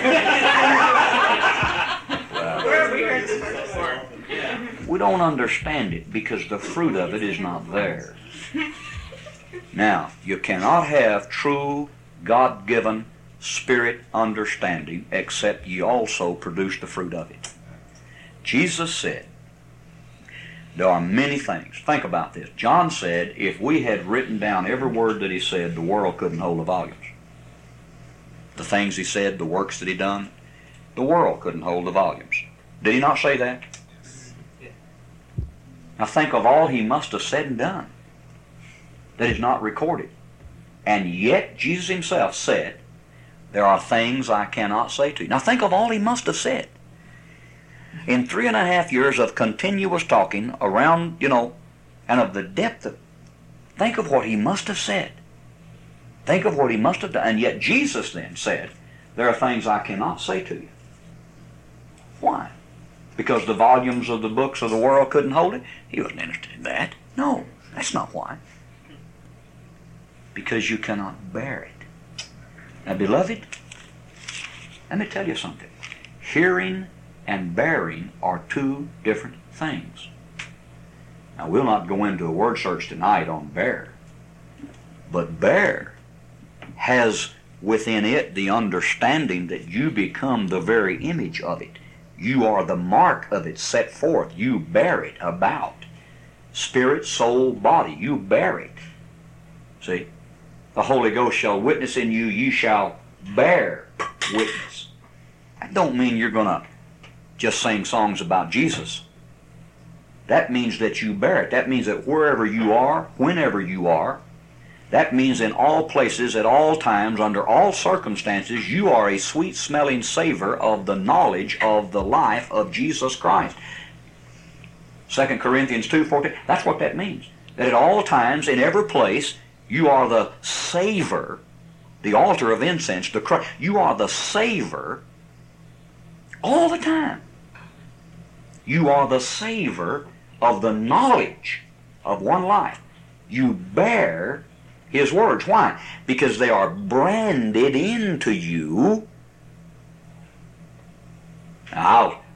We don't understand it because the fruit of it is not there. Now, you cannot have true God-given spirit understanding except ye also produce the fruit of it. Jesus said, there are many things. Think about this. John said, if we had written down every word that he said, the world couldn't hold the volumes. The things he said, the works that he done, the world couldn't hold the volumes. Did he not say that? Now think of all he must have said and done that is not recorded. And yet Jesus himself said, there are things I cannot say to you. Now think of all he must have said. In 3.5 years of continuous talking around, and of the depth of, think of what he must have said. Think of what he must have done. And yet Jesus then said, there are things I cannot say to you. Why? Because the volumes of the books of the world couldn't hold it? He wasn't interested in that. No, that's not why. Because you cannot bear it. Now, beloved, let me tell you something. Hearing and bearing are two different things. Now, we'll not go into a word search tonight on bear. But bear has within it the understanding that you become the very image of it. You are the mark of it set forth. You bear it about. Spirit, soul, body. You bear it. See? The Holy Ghost shall witness in you. You shall bear witness. That don't mean you're going to just sing songs about Jesus. That means that you bear it. That means that wherever you are, whenever you are, that means in all places, at all times, under all circumstances, you are a sweet-smelling savor of the knowledge of the life of Jesus Christ. 2 Corinthians 2:14, that's what that means. That at all times, in every place, you are the savor, the altar of incense, you are the savor all the time. You are the savor of the knowledge of one life. You bear His words. Why? Because they are branded into you. Now,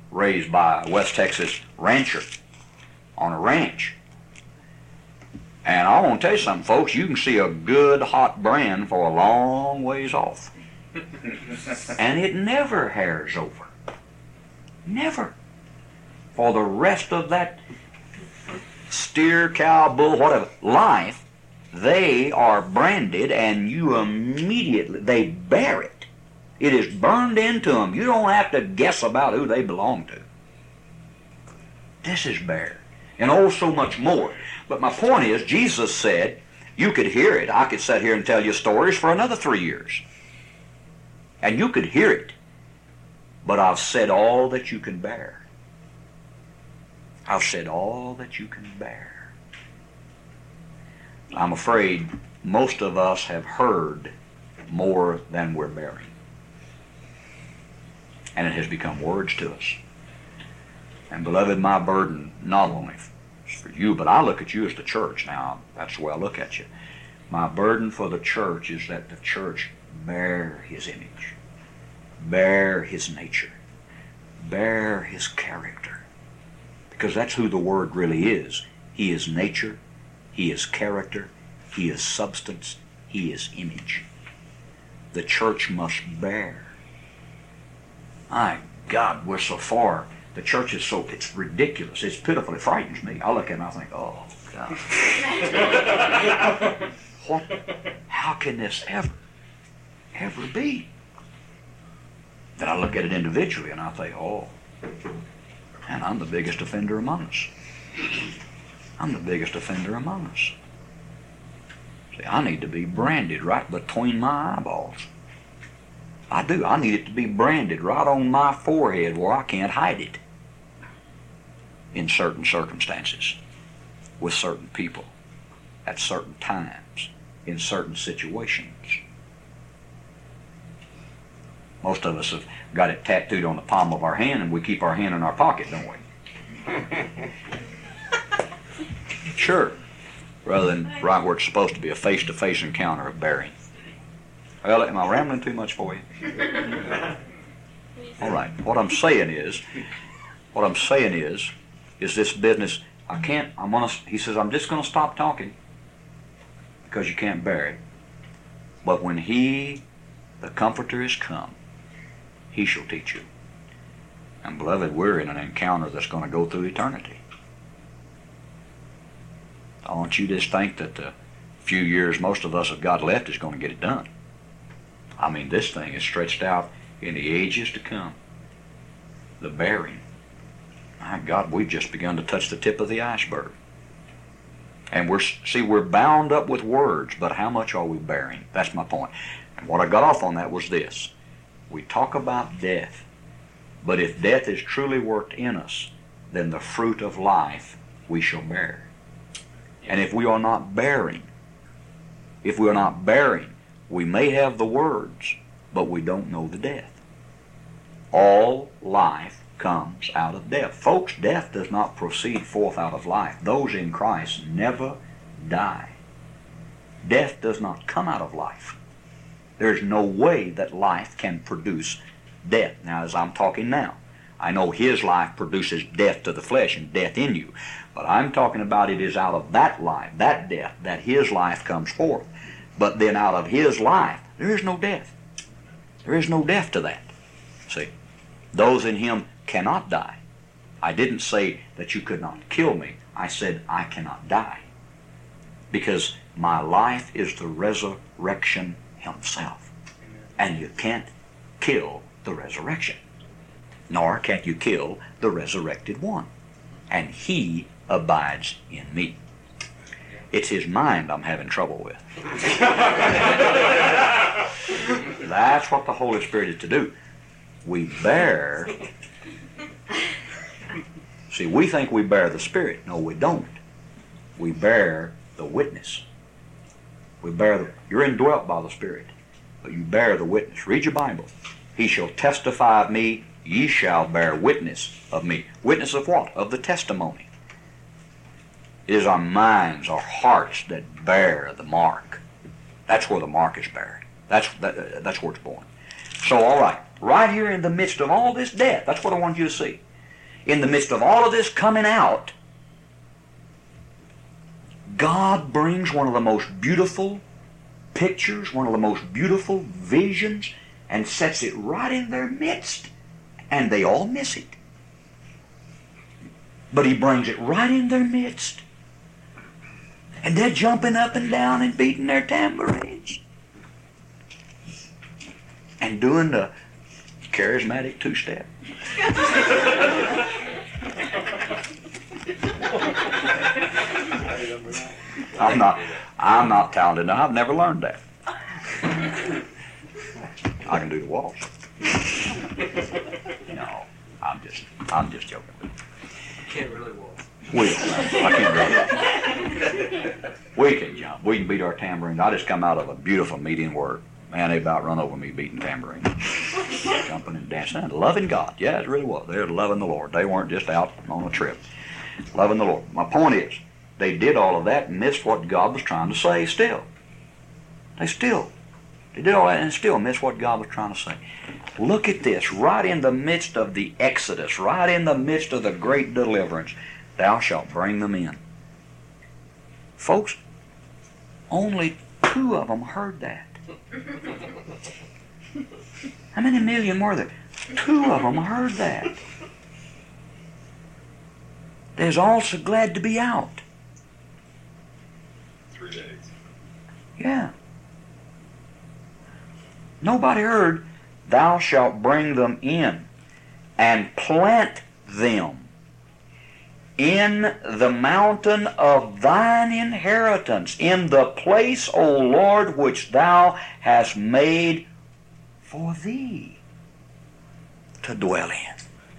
raised by a West Texas rancher on a ranch. And I want to tell you something, folks. You can see a good hot brand for a long ways off. And it never hairs over. Never. For the rest of that steer, cow, bull, whatever, life, they are branded, and you immediately, they bear it. It is burned into them. You don't have to guess about who they belong to. This is bare. And oh, so much more. But my point is, Jesus said, you could hear it. I could sit here and tell you stories for another 3 years. And you could hear it. But I've said all that you can bear. I've said all that you can bear. I'm afraid most of us have heard more than we're bearing. And it has become words to us. And beloved, my burden not only is for you, but I look at you as the church. Now, that's the way I look at you. My burden for the church is that the church bear his image, bear his nature, bear his character. Because that's who the Word really is. He is nature, he is character, he is substance, he is image. The church must bear. My God, we're so far. The church is so, it's ridiculous. It's pitiful. It frightens me. I look at it and I think, oh, God. What? How can this ever be? Then I look at it individually and I think, oh, and I'm the biggest offender among us. I'm the biggest offender among us. See, I need to be branded right between my eyeballs. I do. I need it to be branded right on my forehead where I can't hide it. In certain circumstances, with certain people, at certain times, in certain situations. Most of us have got it tattooed on the palm of our hand, and we keep our hand in our pocket, don't we? Sure. Rather than right where it's supposed to be, a face-to-face encounter of bearing. Well, am I rambling too much for you? All right. What I'm saying is this business, he says, I'm just going to stop talking because you can't bear it. But when the Comforter is come, he shall teach you. And beloved, we're in an encounter that's going to go through eternity. I want you to just think that the few years most of us have got left is going to get it done. I mean, this thing is stretched out in the ages to come. The bearing. My God, we've just begun to touch the tip of the iceberg. And we're bound up with words, but how much are we bearing? That's my point. And what I got off on that was this. We talk about death, but if death is truly worked in us, then the fruit of life we shall bear. And if we are not bearing, we may have the words, but we don't know the death. All life comes out of death. Folks, death does not proceed forth out of life. Those in Christ never die. Death does not come out of life. There's no way that life can produce death. Now, as I'm talking now, I know his life produces death to the flesh and death in you. But I'm talking about it is out of that life, that death, that his life comes forth. But then out of his life, there is no death. There is no death to that. See, those in him cannot die. I didn't say that you could not kill me. I said I cannot die. Because my life is the resurrection himself. And you can't kill the resurrection. Nor can you kill the resurrected one. And he abides in me. It's his mind I'm having trouble with. That's what the Holy Spirit is to do. We bear. See, we think we bear the Spirit. No, we don't. We bear the witness. You're indwelt by the Spirit, but you bear the witness. Read your Bible. He shall testify of me, ye shall bear witness of me. Witness of what? Of the testimony. It is our minds, our hearts that bear the mark. That's where the mark is buried. That's where it's born. So, all right, right here in the midst of all this death, that's what I want you to see. in the midst of all of this coming out, God brings one of the most beautiful pictures, one of the most beautiful visions, and sets it right in their midst. And they all miss it. But He brings it right in their midst. And they're jumping up and down and beating their tambourines. And doing the charismatic two-step. I'm not talented enough. I've never learned that. I can do the waltz. No, I'm just joking. Can't really walk. I can't do that. We can jump. We can beat our tambourines. I just come out of a beautiful meeting where, man, they about run over me beating tambourines. Jumping and dancing and loving God. Yeah, it really was. They were loving the Lord. They weren't just out on a trip. Loving the Lord. My point is, they did all of that and missed what God was trying to say still. They did all that and still missed what God was trying to say. Look at this, right in the midst of the Exodus, right in the midst of the great deliverance, thou shalt bring them in. Folks, only 2 of them heard that. How many million were there? 2 of them heard that. They was all so glad to be out. 3 days. Yeah. Nobody heard, thou shalt bring them in and plant them in the mountain of thine inheritance, in the place, O Lord, which thou hast made for thee to dwell in.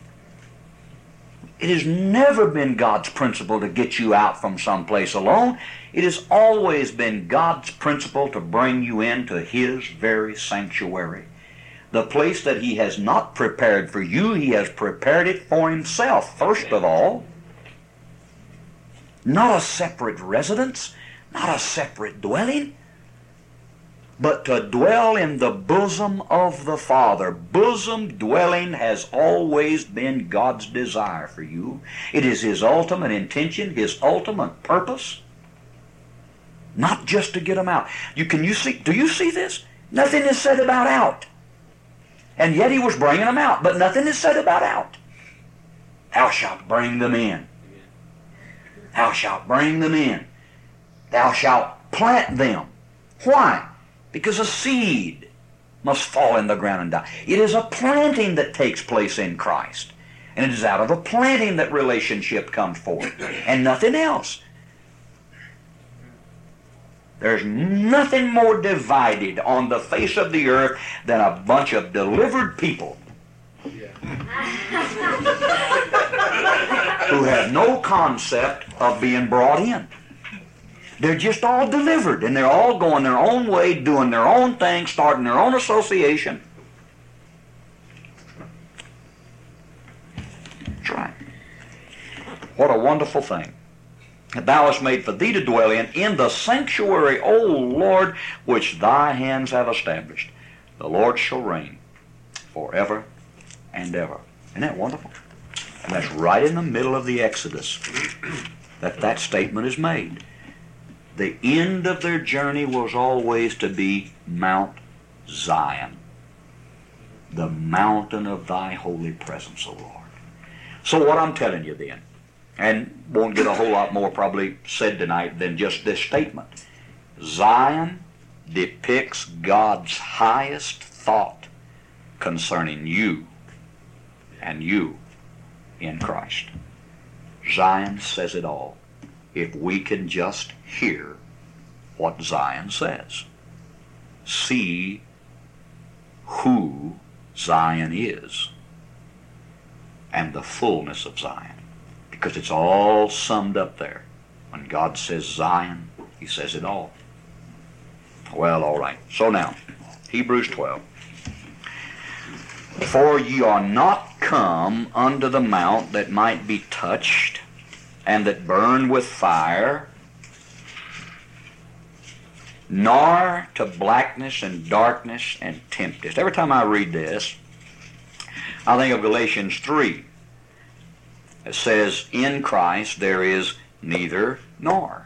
It has never been God's principle to get you out from someplace alone. It has always been God's principle to bring you into His very sanctuary. The place that He has not prepared for you, He has prepared it for Himself, first of all. Not a separate residence, not a separate dwelling, but to dwell in the bosom of the Father. Bosom dwelling has always been God's desire for you. It is His ultimate intention, His ultimate purpose. Not just to get them out. Do you see this? Nothing is said about out. And yet He was bringing them out, but nothing is said about out. Thou shalt bring them in. Thou shalt bring them in. Thou shalt plant them. Why? Because a seed must fall in the ground and die. It is a planting that takes place in Christ. And it is out of a planting that relationship comes forth. And nothing else. There's nothing more divided on the face of the earth than a bunch of delivered people who have no concept of being brought in. They're just all delivered, and they're all going their own way, doing their own thing, starting their own association. That's right. What a wonderful thing. Thou hast made for thee to dwell in the sanctuary, O Lord, which thy hands have established. The Lord shall reign forever and ever. Isn't that wonderful? And that's right in the middle of the Exodus that statement is made. The end of their journey was always to be Mount Zion, the mountain of thy holy presence, O Lord. So what I'm telling you then, and won't get a whole lot more probably said tonight than just this statement. Zion depicts God's highest thought concerning you and you in Christ. Zion says it all. If we can just hear what Zion says. See who Zion is and the fullness of Zion. Because it's all summed up there. When God says Zion, He says it all. Well, all right. So now, Hebrews 12. For ye are not come unto the mount that might be touched, and that burned with fire, nor to blackness and darkness and tempest. Every time I read this, I think of Galatians 3. It says, in Christ there is neither nor.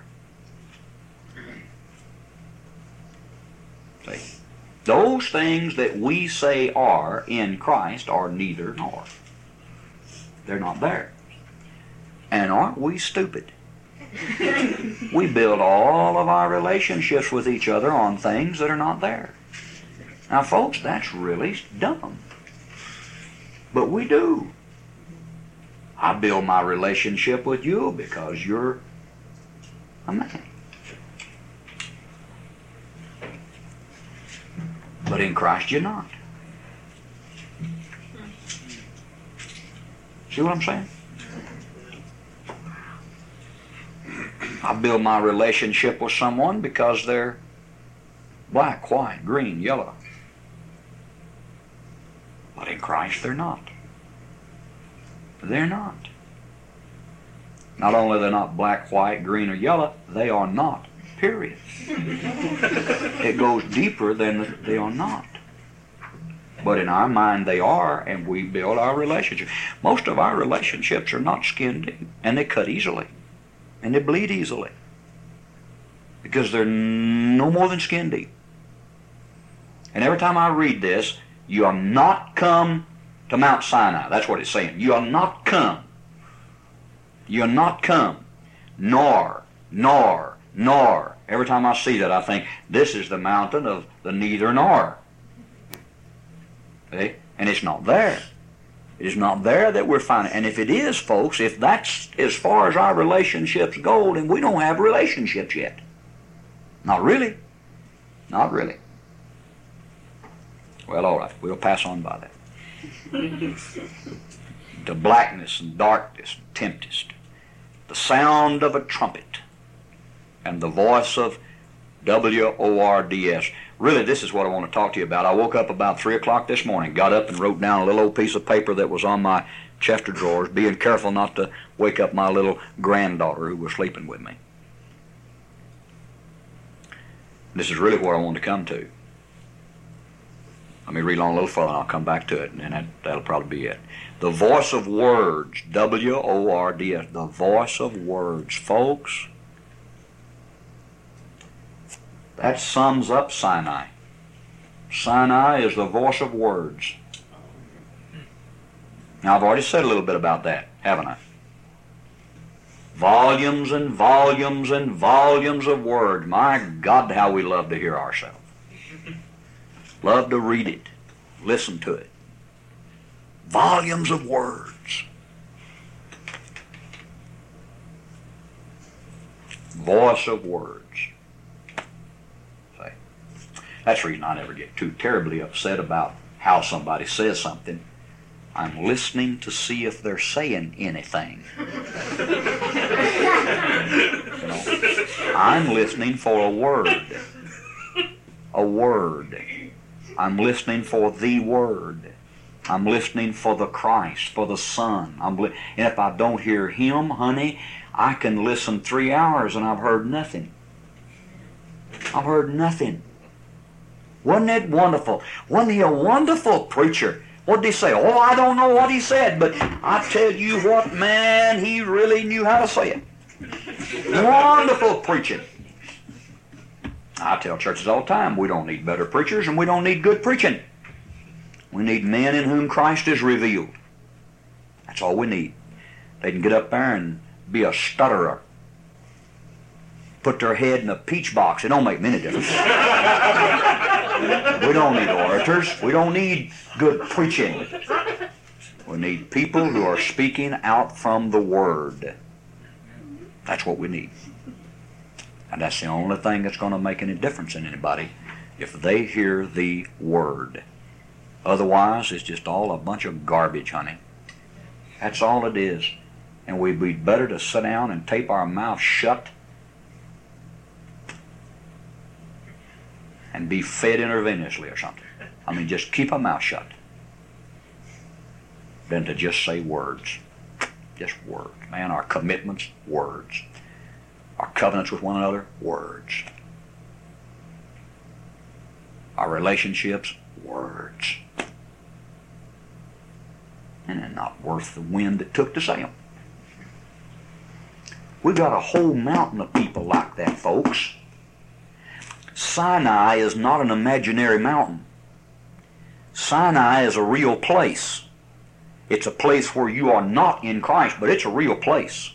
See? Those things that we say are in Christ are neither nor. They're not there. And aren't we stupid? We build all of our relationships with each other on things that are not there. Now, folks, that's really dumb. But we do. I build my relationship with you because you're a man. But in Christ you're not. See what I'm saying? I build my relationship with someone because they're black, white, green, yellow. But in Christ they're not. They're not. Not only they're not black, white, green, or yellow, they are not, period. It goes deeper than they are not. But in our mind they are, and we build our relationship. Most of our relationships are not skin deep, and they cut easily, and they bleed easily, because they're no more than skin deep. And every time I read this, you are not come to Mount Sinai. That's what it's saying. You are not come. You are not come. Nor. Every time I see that, I think, this is the mountain of the neither nor. Okay? And it's not there. It is not there that we're finding. And if it is, folks, if that's as far as our relationships go, then we don't have relationships yet. Not really. Not really. Well, all right. We'll pass on by that. To blackness and darkness and tempest, the sound of a trumpet, and the voice of WORDS. Really, this is what I want to talk to you about. I woke up about 3 o'clock this morning, got up and wrote down a little old piece of paper that was on my chest of drawers, being careful not to wake up my little granddaughter who was sleeping with me. This is really what I want to come to. Let me read on a little further and I'll come back to it, and then that'll probably be it. The voice of words, WORDS, the voice of words. Folks, that sums up Sinai. Sinai is the voice of words. Now, I've already said a little bit about that, haven't I? Volumes and volumes and volumes of words. My God, how we love to hear ourselves. Love to read it, listen to it. Volumes of words. Voice of words. See? That's the reason I never get too terribly upset about how somebody says something. I'm listening to see if they're saying anything. You know, I'm listening for a word. A word. I'm listening for the Word. I'm listening for the Christ, for the Son. And if I don't hear Him, honey, I can listen 3 hours and I've heard nothing. I've heard nothing. Wasn't it wonderful? Wasn't he a wonderful preacher? What did he say? Oh, I don't know what he said, but I tell you what, man, he really knew how to say it. Wonderful preaching. I tell churches all the time, we don't need better preachers and we don't need good preaching. We need men in whom Christ is revealed. That's all we need. They can get up there and be a stutterer. Put their head in a peach box. It don't make any difference. We don't need orators. We don't need good preaching. We need people who are speaking out from the Word. That's what we need. And that's the only thing that's going to make any difference in anybody, if they hear the Word. Otherwise, it's just all a bunch of garbage, honey. That's all it is. And we'd be better to sit down and tape our mouth shut and be fed intravenously or something. I mean, just keep our mouth shut than to just say words. Just words. Man, our commitments, words. Our covenants with one another, words. Our relationships, words. And they're not worth the wind it took to say them. We got a whole mountain of people like that, folks. Sinai is not an imaginary mountain. Sinai is a real place. It's a place where you are not in Christ, but it's a real place.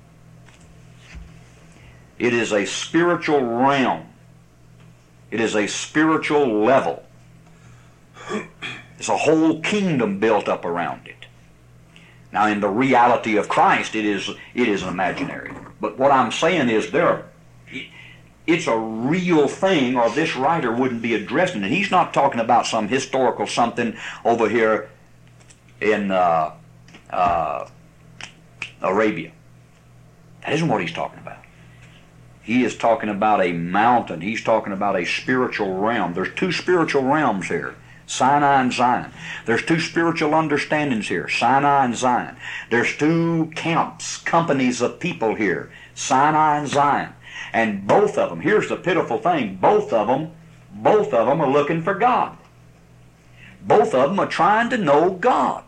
It is a spiritual realm. It is a spiritual level. It's a whole kingdom built up around it. Now, in the reality of Christ, it is an imaginary. But what I'm saying is it's a real thing, or this writer wouldn't be addressing it. He's not talking about some historical something over here in Arabia. That isn't what he's talking about. He is talking about a mountain. He's talking about a spiritual realm. There's two spiritual realms here, Sinai and Zion. There's two spiritual understandings here, Sinai and Zion. There's two camps, companies of people here, Sinai and Zion. And both of them, here's the pitiful thing, both of them are looking for God. Both of them are trying to know God.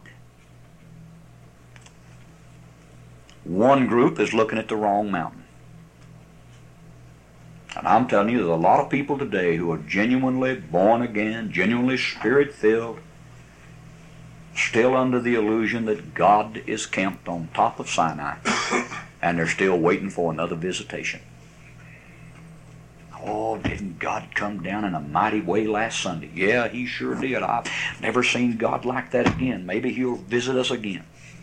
One group is looking at the wrong mountain. And I'm telling you, there's a lot of people today who are genuinely born again, genuinely spirit-filled, still under the illusion that God is camped on top of Sinai, and they're still waiting for another visitation. Oh, didn't God come down in a mighty way last Sunday? Yeah, He sure did. I've never seen God like that again. Maybe He'll visit us again.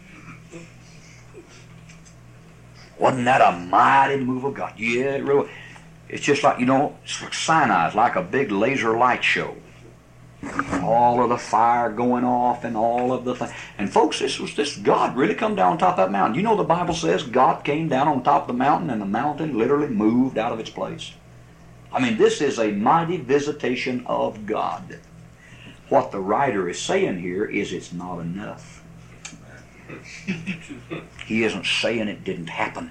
Wasn't that a mighty move of God? Yeah, it really. It's just like, Sinai is like a big laser light show. All of the fire going off and all of the things. And folks, this God really come down on top of that mountain. You know the Bible says God came down on top of the mountain and the mountain literally moved out of its place. I mean, this is a mighty visitation of God. What the writer is saying here is it's not enough. He isn't saying it didn't happen.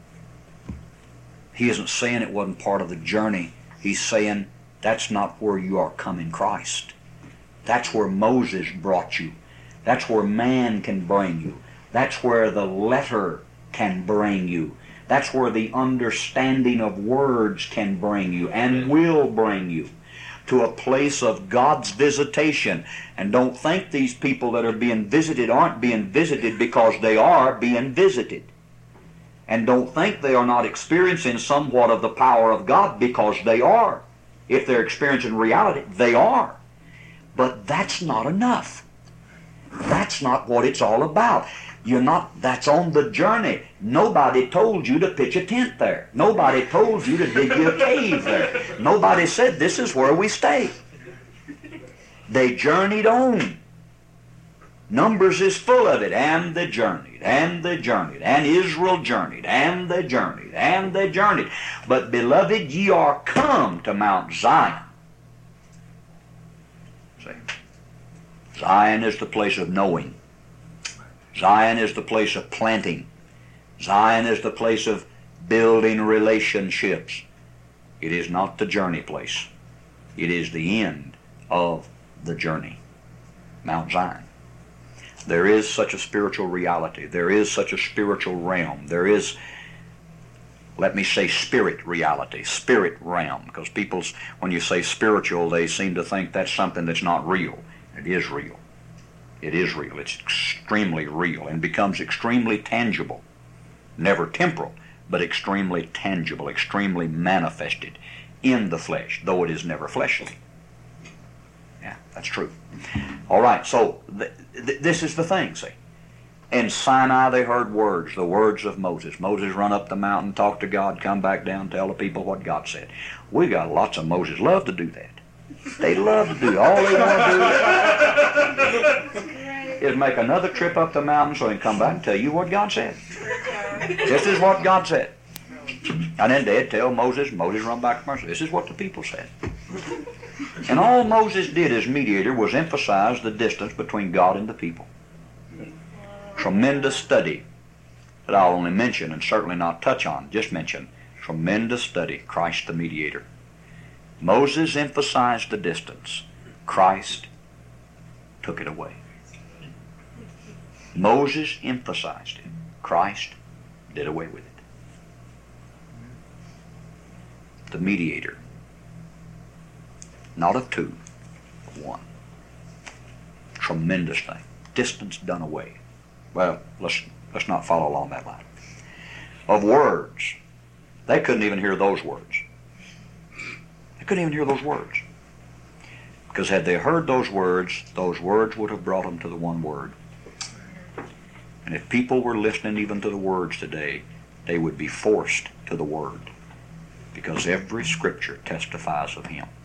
He isn't saying it wasn't part of the journey. He's saying that's not where you are come in Christ. That's where Moses brought you. That's where man can bring you. That's where the letter can bring you. That's where the understanding of words can bring you and will bring you to a place of God's visitation. And don't think these people that are being visited aren't being visited, because they are being visited. And don't think they are not experiencing somewhat of the power of God, because they are. If they're experiencing reality, they are. But that's not enough. That's not what it's all about. That's on the journey. Nobody told you to pitch a tent there. Nobody told you to dig you a cave there. Nobody said this is where we stay. They journeyed on. Numbers is full of it. And they journeyed, and they journeyed, and Israel journeyed, and they journeyed, and they journeyed. But beloved, ye are come to Mount Zion. See? Zion is the place of knowing. Zion is the place of planting. Zion is the place of building relationships. It is not the journey place. It is the end of the journey. Mount Zion. There is such a spiritual reality. There is such a spiritual realm. There is, let me say, spirit reality, spirit realm. Because people, when you say spiritual, they seem to think that's something that's not real. It is real. It is real. It's extremely real and becomes extremely tangible. Never temporal, but extremely tangible, extremely manifested in the flesh, though it is never fleshly. Yeah, that's true. All right, so this is the thing, see. In Sinai they heard words, the words of Moses. Moses run up the mountain, talk to God, come back down, tell the people what God said. We got lots of Moses. Love to do that. They love to do it. All they want to do is make another trip up the mountain so they can come back and tell you what God said. This is what God said. And then they'd tell Moses, Moses run back to Moses. This is what the people said. And all Moses did as mediator was emphasize the distance between God and the people. Tremendous study that I'll only mention and certainly not touch on, just mention. Tremendous study, Christ the mediator. Moses emphasized the distance. Christ took it away. Moses emphasized it. Christ did away with it. the mediator. Not of two, of one. Tremendous thing. Distance done away. Well, let's not follow along that line. Of words. They couldn't even hear those words. They couldn't even hear those words. Because had they heard those words would have brought them to the one word. And if people were listening even to the words today, they would be forced to the word. Because every scripture testifies of him.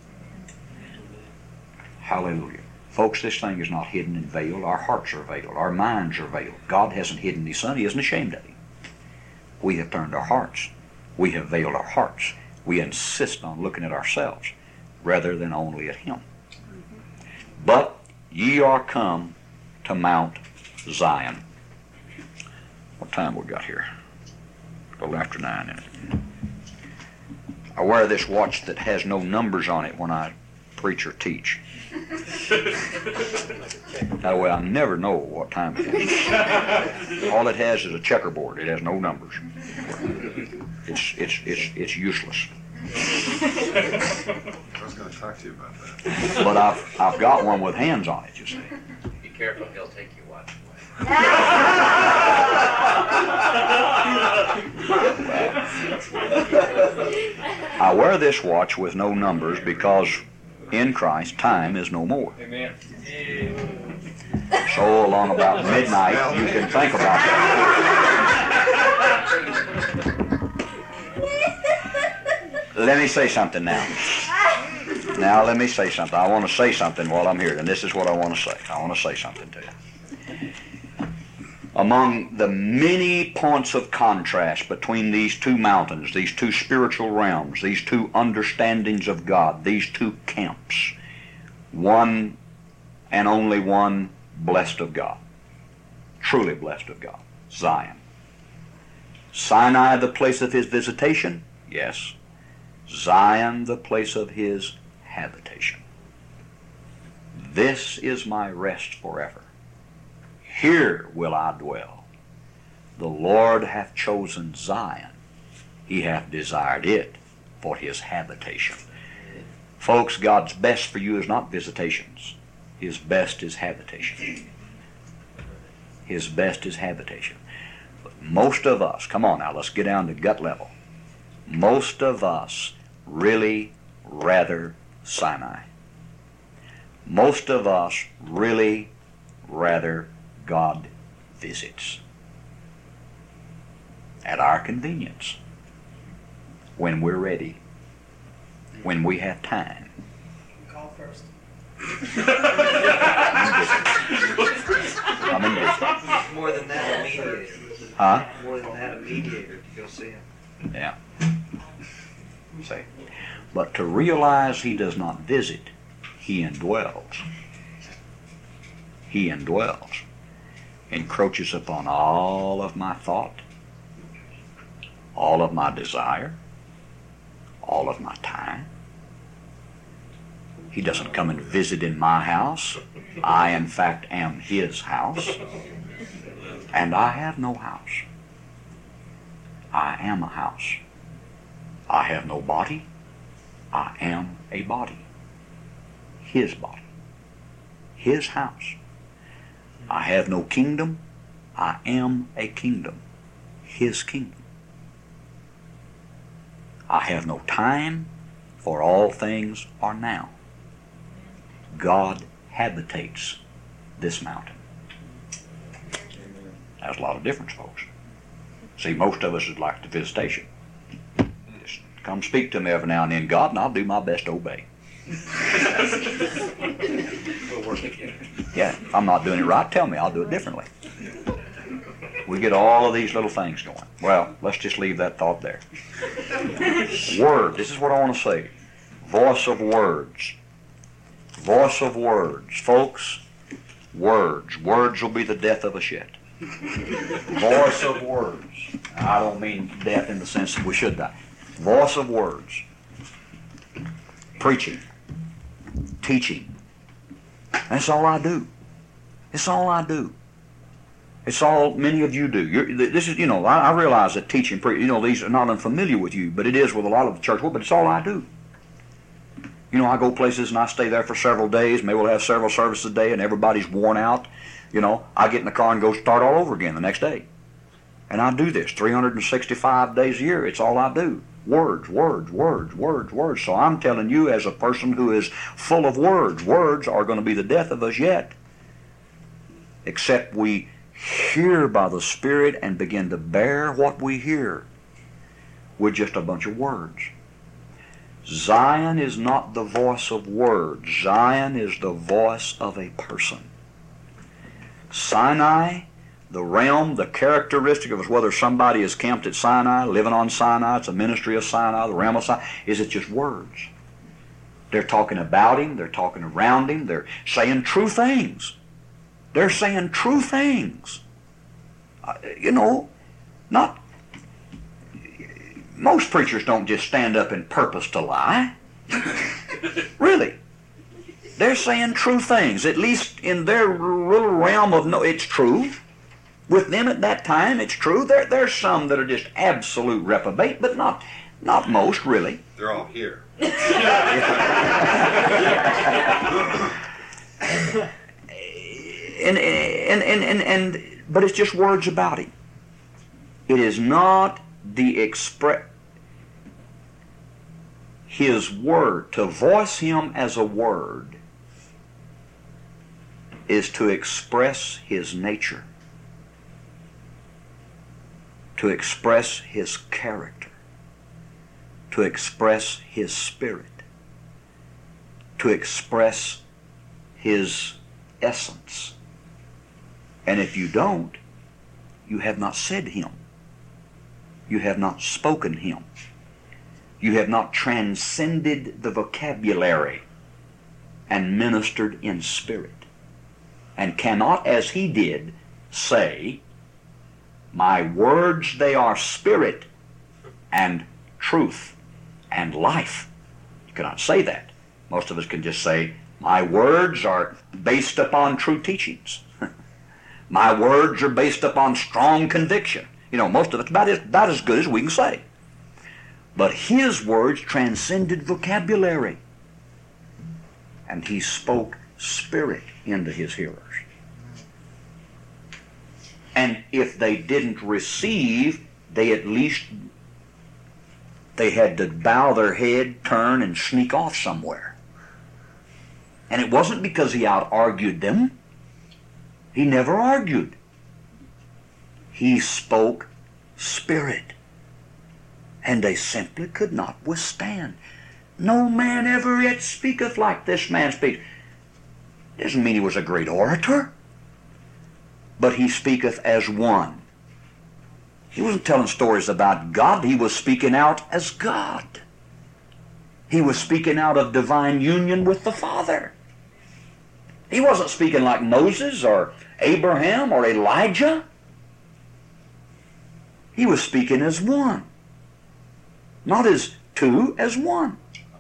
Hallelujah. Folks, this thing is not hidden and veiled. Our hearts are veiled. Our minds are veiled. God hasn't hidden his Son. He isn't ashamed of him. We have turned our hearts. We have veiled our hearts. We insist on looking at ourselves rather than only at him. But ye are come to Mount Zion. What time we got here? A little after 9, isn't it? I wear this watch that has no numbers on it when I preach or teach. That way I never know what time it is. All it has is a checkerboard. It has no numbers. It's useless. I was going to talk to you about that. But I've got one with hands on it, you see. Be careful, he'll take your watch away. I wear this watch with no numbers because in Christ time is no more. Amen. So along about midnight you can think about that. Let me say something now. Now let me say something. I want to say something while I'm here, and this is what I want to say. I want to say something to you. Among the many points of contrast between these two mountains, these two spiritual realms, these two understandings of God, these two camps, one and only one blessed of God, truly blessed of God, Zion. Sinai, the place of his visitation? Yes. Zion, the place of his habitation. This is my rest forever. Here will I dwell. The Lord hath chosen Zion. He hath desired it for his habitation. Folks, God's best for you is not visitations. His best is habitation. His best is habitation. But most of us, come on now, let's get down to gut level. Most of us really rather Sinai. Most of us really rather God visits at our convenience, when we're ready, when we have time. Call first. I'm in business. More than that, a mediator. Huh? More than that, a mediator to go see him. Yeah. See. But to realize he does not visit, he indwells. He indwells. Encroaches upon all of my thought, all of my desire, all of my time. He doesn't come and visit in my house. I, in fact, am his house. And I have no house. I am a house. I have no body. I am a body. His body. His house. I have no kingdom. I am a kingdom. His kingdom. I have no time, for all things are now. God habitates this mountain. That's a lot of difference, folks. See, most of us would like the visitation. Just come speak to me every now and then, God, and I'll do my best to obey. We'll work together. Yeah, if I'm not doing it right, tell me, I'll do it differently. We get all of these little things going. Well, let's just leave that thought there. Word, this is what I want to say. Voice of words. Voice of words. Folks, words. Words will be the death of a shit. Voice of words. I don't mean death in the sense that we should die. Voice of words. Preaching. Teaching. That's all I do. It's all I do. It's all many of you do. This is, I realize that teaching, these are not unfamiliar with you, but it is with a lot of the church world, but it's all I do. I go places and I stay there for several days. Maybe we'll have several services a day and everybody's worn out. I get in the car and go start all over again the next day. And I do this 365 days a year. It's all I do. Words, words, words, words, words. So I'm telling you, as a person who is full of words, words are going to be the death of us yet. Except we hear by the Spirit and begin to bear what we hear with just a bunch of words. Zion is not the voice of words. Zion is the voice of a person. Sinai, the realm, the characteristic of whether somebody is camped at Sinai, living on Sinai, it's a ministry of Sinai, the realm of Sinai, is it just words? They're talking about Him, they're talking around Him, they're saying true things. They're saying true things. Not... Most preachers don't just stand up and purpose to lie. Really. They're saying true things, at least in their little realm of it's true. With them at that time, it's true. There's some that are just absolute reprobate, but not most, really. They're all here. But it's just words about Him. It is not the His word. To voice Him as a word is to express His nature, to express His character, to express His Spirit, to express His essence. And if you don't, you have not said Him. You have not spoken Him. You have not transcended the vocabulary and ministered in spirit, and cannot, as He did, say, my words, they are spirit and truth and life. You cannot say that. Most of us can just say, my words are based upon true teachings. My words are based upon strong conviction. Most of it's about as good as we can say. But His words transcended vocabulary. And He spoke spirit into His hearers. And if they didn't receive, they had to bow their head, turn, and sneak off somewhere. And it wasn't because He out-argued them. He never argued. He spoke spirit. And they simply could not withstand. No man ever yet speaketh like this man speaks. Doesn't mean he was a great orator. But he speaketh as one. He wasn't telling stories about God. He was speaking out as God. He was speaking out of divine union with the Father. He wasn't speaking like Moses or Abraham or Elijah. He was speaking as one. Not as two, as one.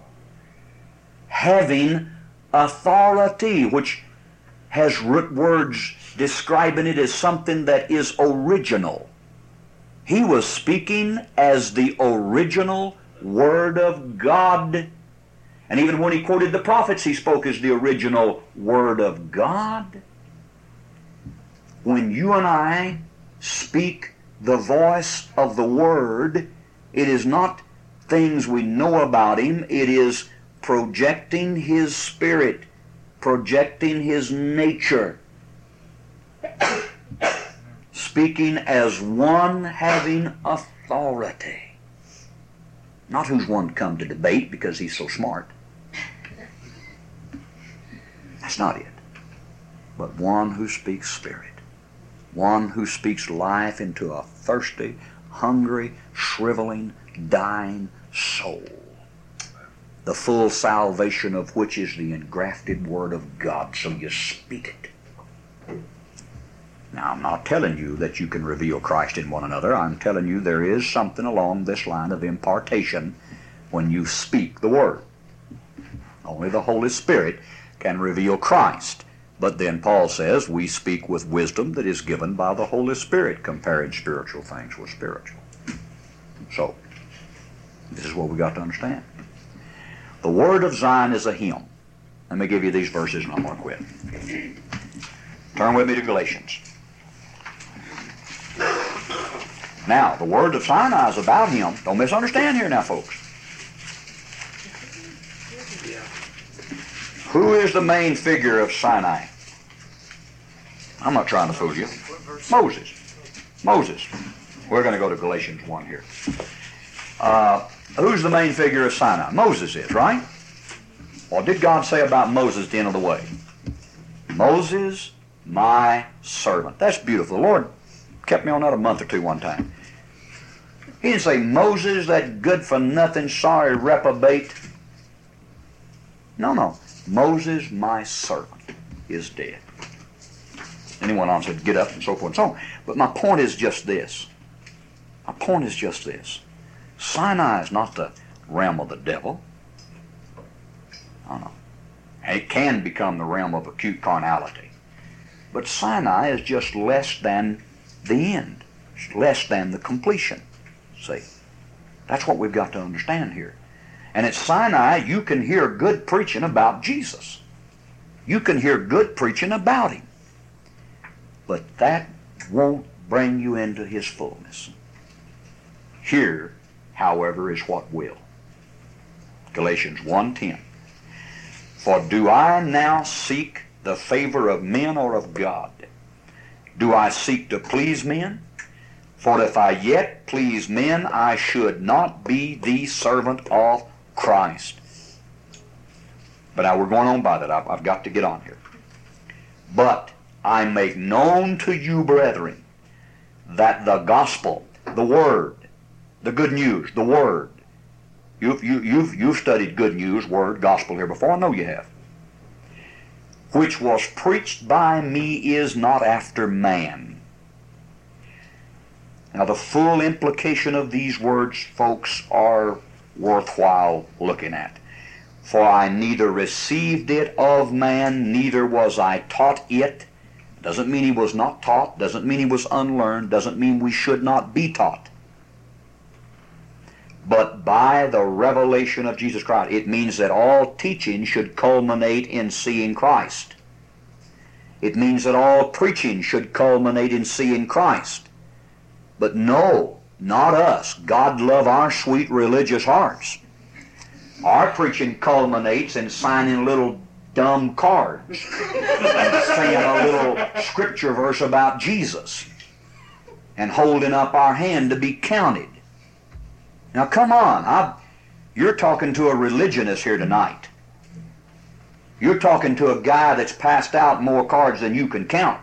Having authority, which has root words describing it as something that is original. He was speaking as the original Word of God. And even when He quoted the prophets, He spoke as the original Word of God. When you and I speak the voice of the Word, it is not things we know about Him. It is projecting His Spirit, projecting His nature, speaking as one having authority. Not who's one to come to debate because he's so smart. That's not it. But one who speaks spirit. One who speaks life into a thirsty, hungry, shriveling, dying soul. The full salvation of which is the engrafted Word of God. So you speak it. Now, I'm not telling you that you can reveal Christ in one another. I'm telling you there is something along this line of impartation when you speak the Word. Only the Holy Spirit can reveal Christ. But then Paul says we speak with wisdom that is given by the Holy Spirit, comparing spiritual things with spiritual. So, this is what we got to understand. The word of Zion is a hymn. Let me give you these verses and I'm going to quit. Turn with me to Galatians. Now, the word of Sinai is about him. Don't misunderstand here now, folks. Who is the main figure of Sinai? I'm not trying to fool you. Moses. Moses. We're going to go to Galatians 1 here. Who's the main figure of Sinai? Moses is, right? What did God say about Moses at the end of the way? Moses, my servant. That's beautiful. The Lord kept me on that a month or two one time. He didn't say, Moses, that good-for-nothing, sorry reprobate. No. Moses, my servant, is dead. Anyone on said, get up and so forth and so on. But my point is just this. Sinai is not the realm of the devil. No. It can become the realm of acute carnality. But Sinai is just less than the end. It's less than the completion. See? That's what we've got to understand here. And at Sinai, you can hear good preaching about Jesus. You can hear good preaching about him. But that won't bring you into his fullness. Here, however, is what will. Galatians 1:10. For do I now seek the favor of men or of God? Do I seek to please men? For if I yet please men, I should not be the servant of Christ. But now we're going on by that. I've got to get on here. But I make known to you, brethren, that the gospel, the word, the good news, the word. You've studied good news, word, gospel here before. I know you have. Which was preached by me is not after man. Now the full implication of these words, folks, are worthwhile looking at. For I neither received it of man, neither was I taught it. Doesn't mean he was not taught, doesn't mean he was unlearned, doesn't mean we should not be taught. But by the revelation of Jesus Christ. It means that all teaching should culminate in seeing Christ. It means that all preaching should culminate in seeing Christ. But no, not us. God love our sweet religious hearts. Our preaching culminates in signing little dumb cards and saying a little scripture verse about Jesus and holding up our hand to be counted. Now come on, you're talking to a religionist here tonight. You're talking to a guy that's passed out more cards than you can count.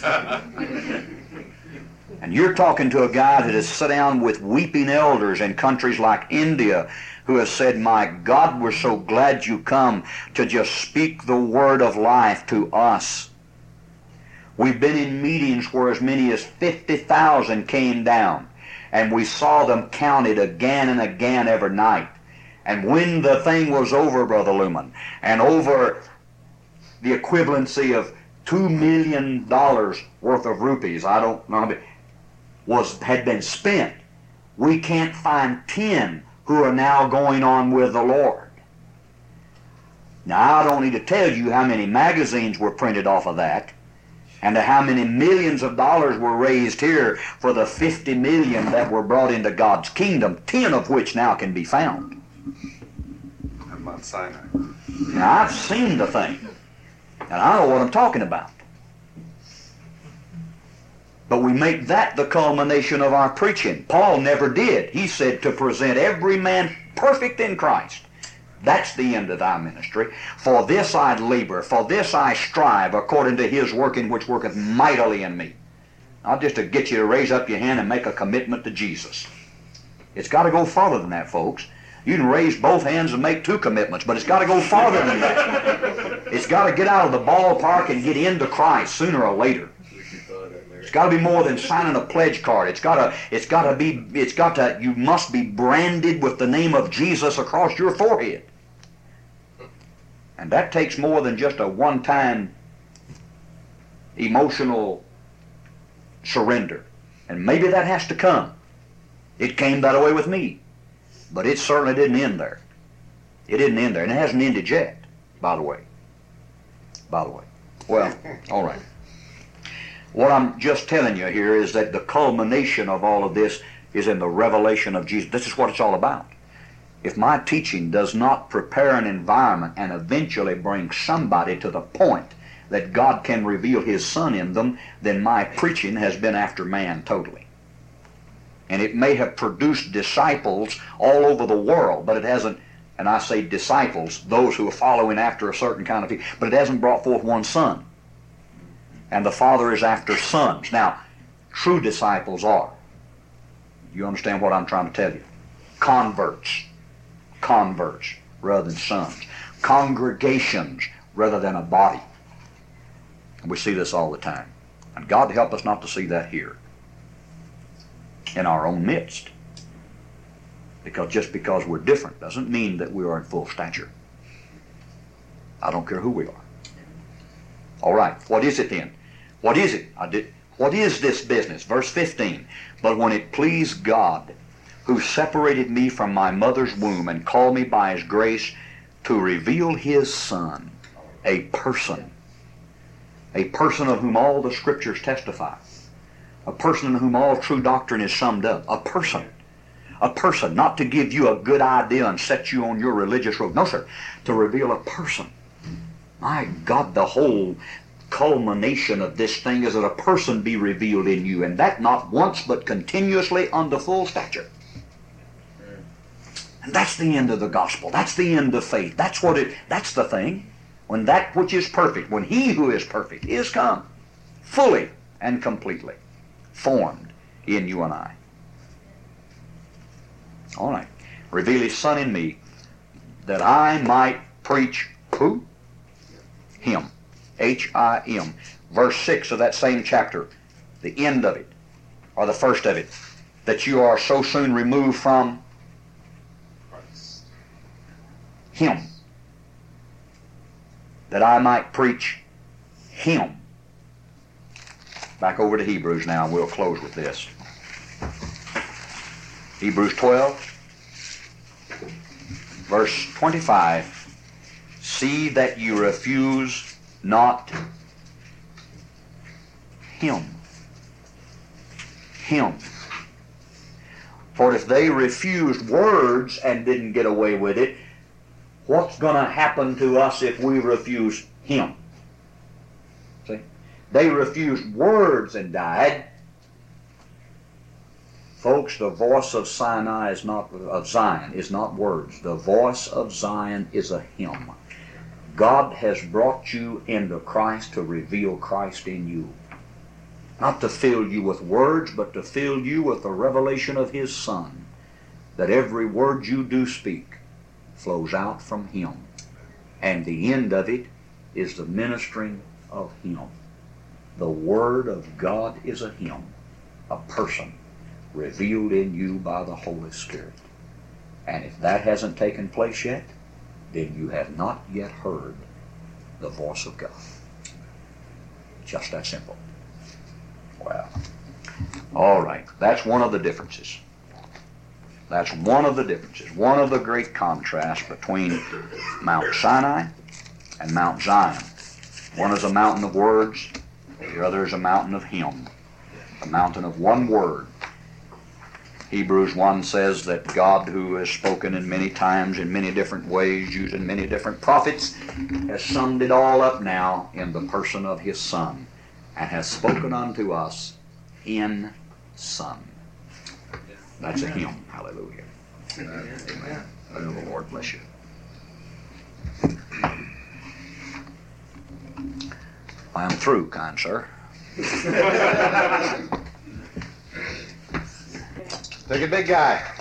And you're talking to a guy that has sat down with weeping elders in countries like India who has said, my God, we're so glad you come to just speak the word of life to us. We've been in meetings where as many as 50,000 came down, and we saw them counted again and again every night. And when the thing was over, Brother Lumen, and over the equivalency of $2 million worth of rupees, I don't know, had been spent, we can't find 10 who are now going on with the Lord. Now, I don't need to tell you how many magazines were printed off of that, and how many millions of dollars were raised here for the 50 million that were brought into God's kingdom, 10 of which now can be found. At Mount Sinai. Now, I've seen the thing, and I know what I'm talking about. But we make that the culmination of our preaching. Paul never did. He said to present every man perfect in Christ. That's the end of thy ministry. For this I labor, for this I strive, according to his working which worketh mightily in me. Not just to get you to raise up your hand and make a commitment to Jesus. It's got to go farther than that, folks. You can raise both hands and make 2 commitments, but it's got to go farther than that. It's got to get out of the ballpark and get into Christ sooner or later. It's got to be more than signing a pledge card. You must be branded with the name of Jesus across your forehead. And that takes more than just a one-time emotional surrender. And maybe that has to come. It came that way with me. But it certainly didn't end there. It didn't end there. And it hasn't ended yet, by the way. By the way. Well, all right. What I'm just telling you here is that the culmination of all of this is in the revelation of Jesus. This is what it's all about. If my teaching does not prepare an environment and eventually bring somebody to the point that God can reveal His Son in them, then my preaching has been after man totally. And it may have produced disciples all over the world, but it hasn't, and I say disciples, those who are following after a certain kind of people, but it hasn't brought forth one son. And the Father is after sons. Now, true disciples are. You understand what I'm trying to tell you? Converts. Converts rather than sons. Congregations rather than a body. And we see this all the time. And God help us not to see that here in our own midst. Because just because we're different doesn't mean that we are in full stature. I don't care who we are. All right, what is it then? What is it? What is this business? Verse 15. But when it pleased God, who separated me from my mother's womb and called me by His grace to reveal His Son, a person of whom all the Scriptures testify, a person in whom all true doctrine is summed up, a person, not to give you a good idea and set you on your religious road. No, sir, to reveal a person. My God, the whole culmination of this thing is that a person be revealed in you, and that not once but continuously unto full stature. And that's the end of the gospel. That's the end of faith. That's the thing. When that which is perfect, when He who is perfect is come, fully and completely formed in you and I. All right. Reveal His Son in me, that I might preach who? Him. H-I-M. Verse 6 of that same chapter, the end of it, or the first of it, that you are so soon removed from Him, that I might preach Him. Back over to Hebrews now, and we'll close with this. Hebrews 12, verse 25. See that you refuse not Him. Him. For if they refused words and didn't get away with it, what's going to happen to us if we refuse Him? See? They refused words and died. Folks, the voice of Sinai is not, of Zion is not words. The voice of Zion is a hymn. God has brought you into Christ to reveal Christ in you. Not to fill you with words, but to fill you with the revelation of His Son, that every word you do speak flows out from Him. And the end of it is the ministering of Him. The Word of God is a hymn, a person, revealed in you by the Holy Spirit. And if that hasn't taken place yet, then you have not yet heard the voice of God. Just that simple. Well, all right. That's one of the differences. That's one of the differences. One of the great contrasts between Mount Sinai and Mount Zion. One is a mountain of words. The other is a mountain of hymn. A mountain of one word. Hebrews 1 says that God, who has spoken in many times, in many different ways, using many different prophets, has summed it all up now in the person of His Son, and has spoken unto us in Son. That's a hymn. Hallelujah. Amen. Oh, the Lord bless you. I am through, kind sir. Take a big guy.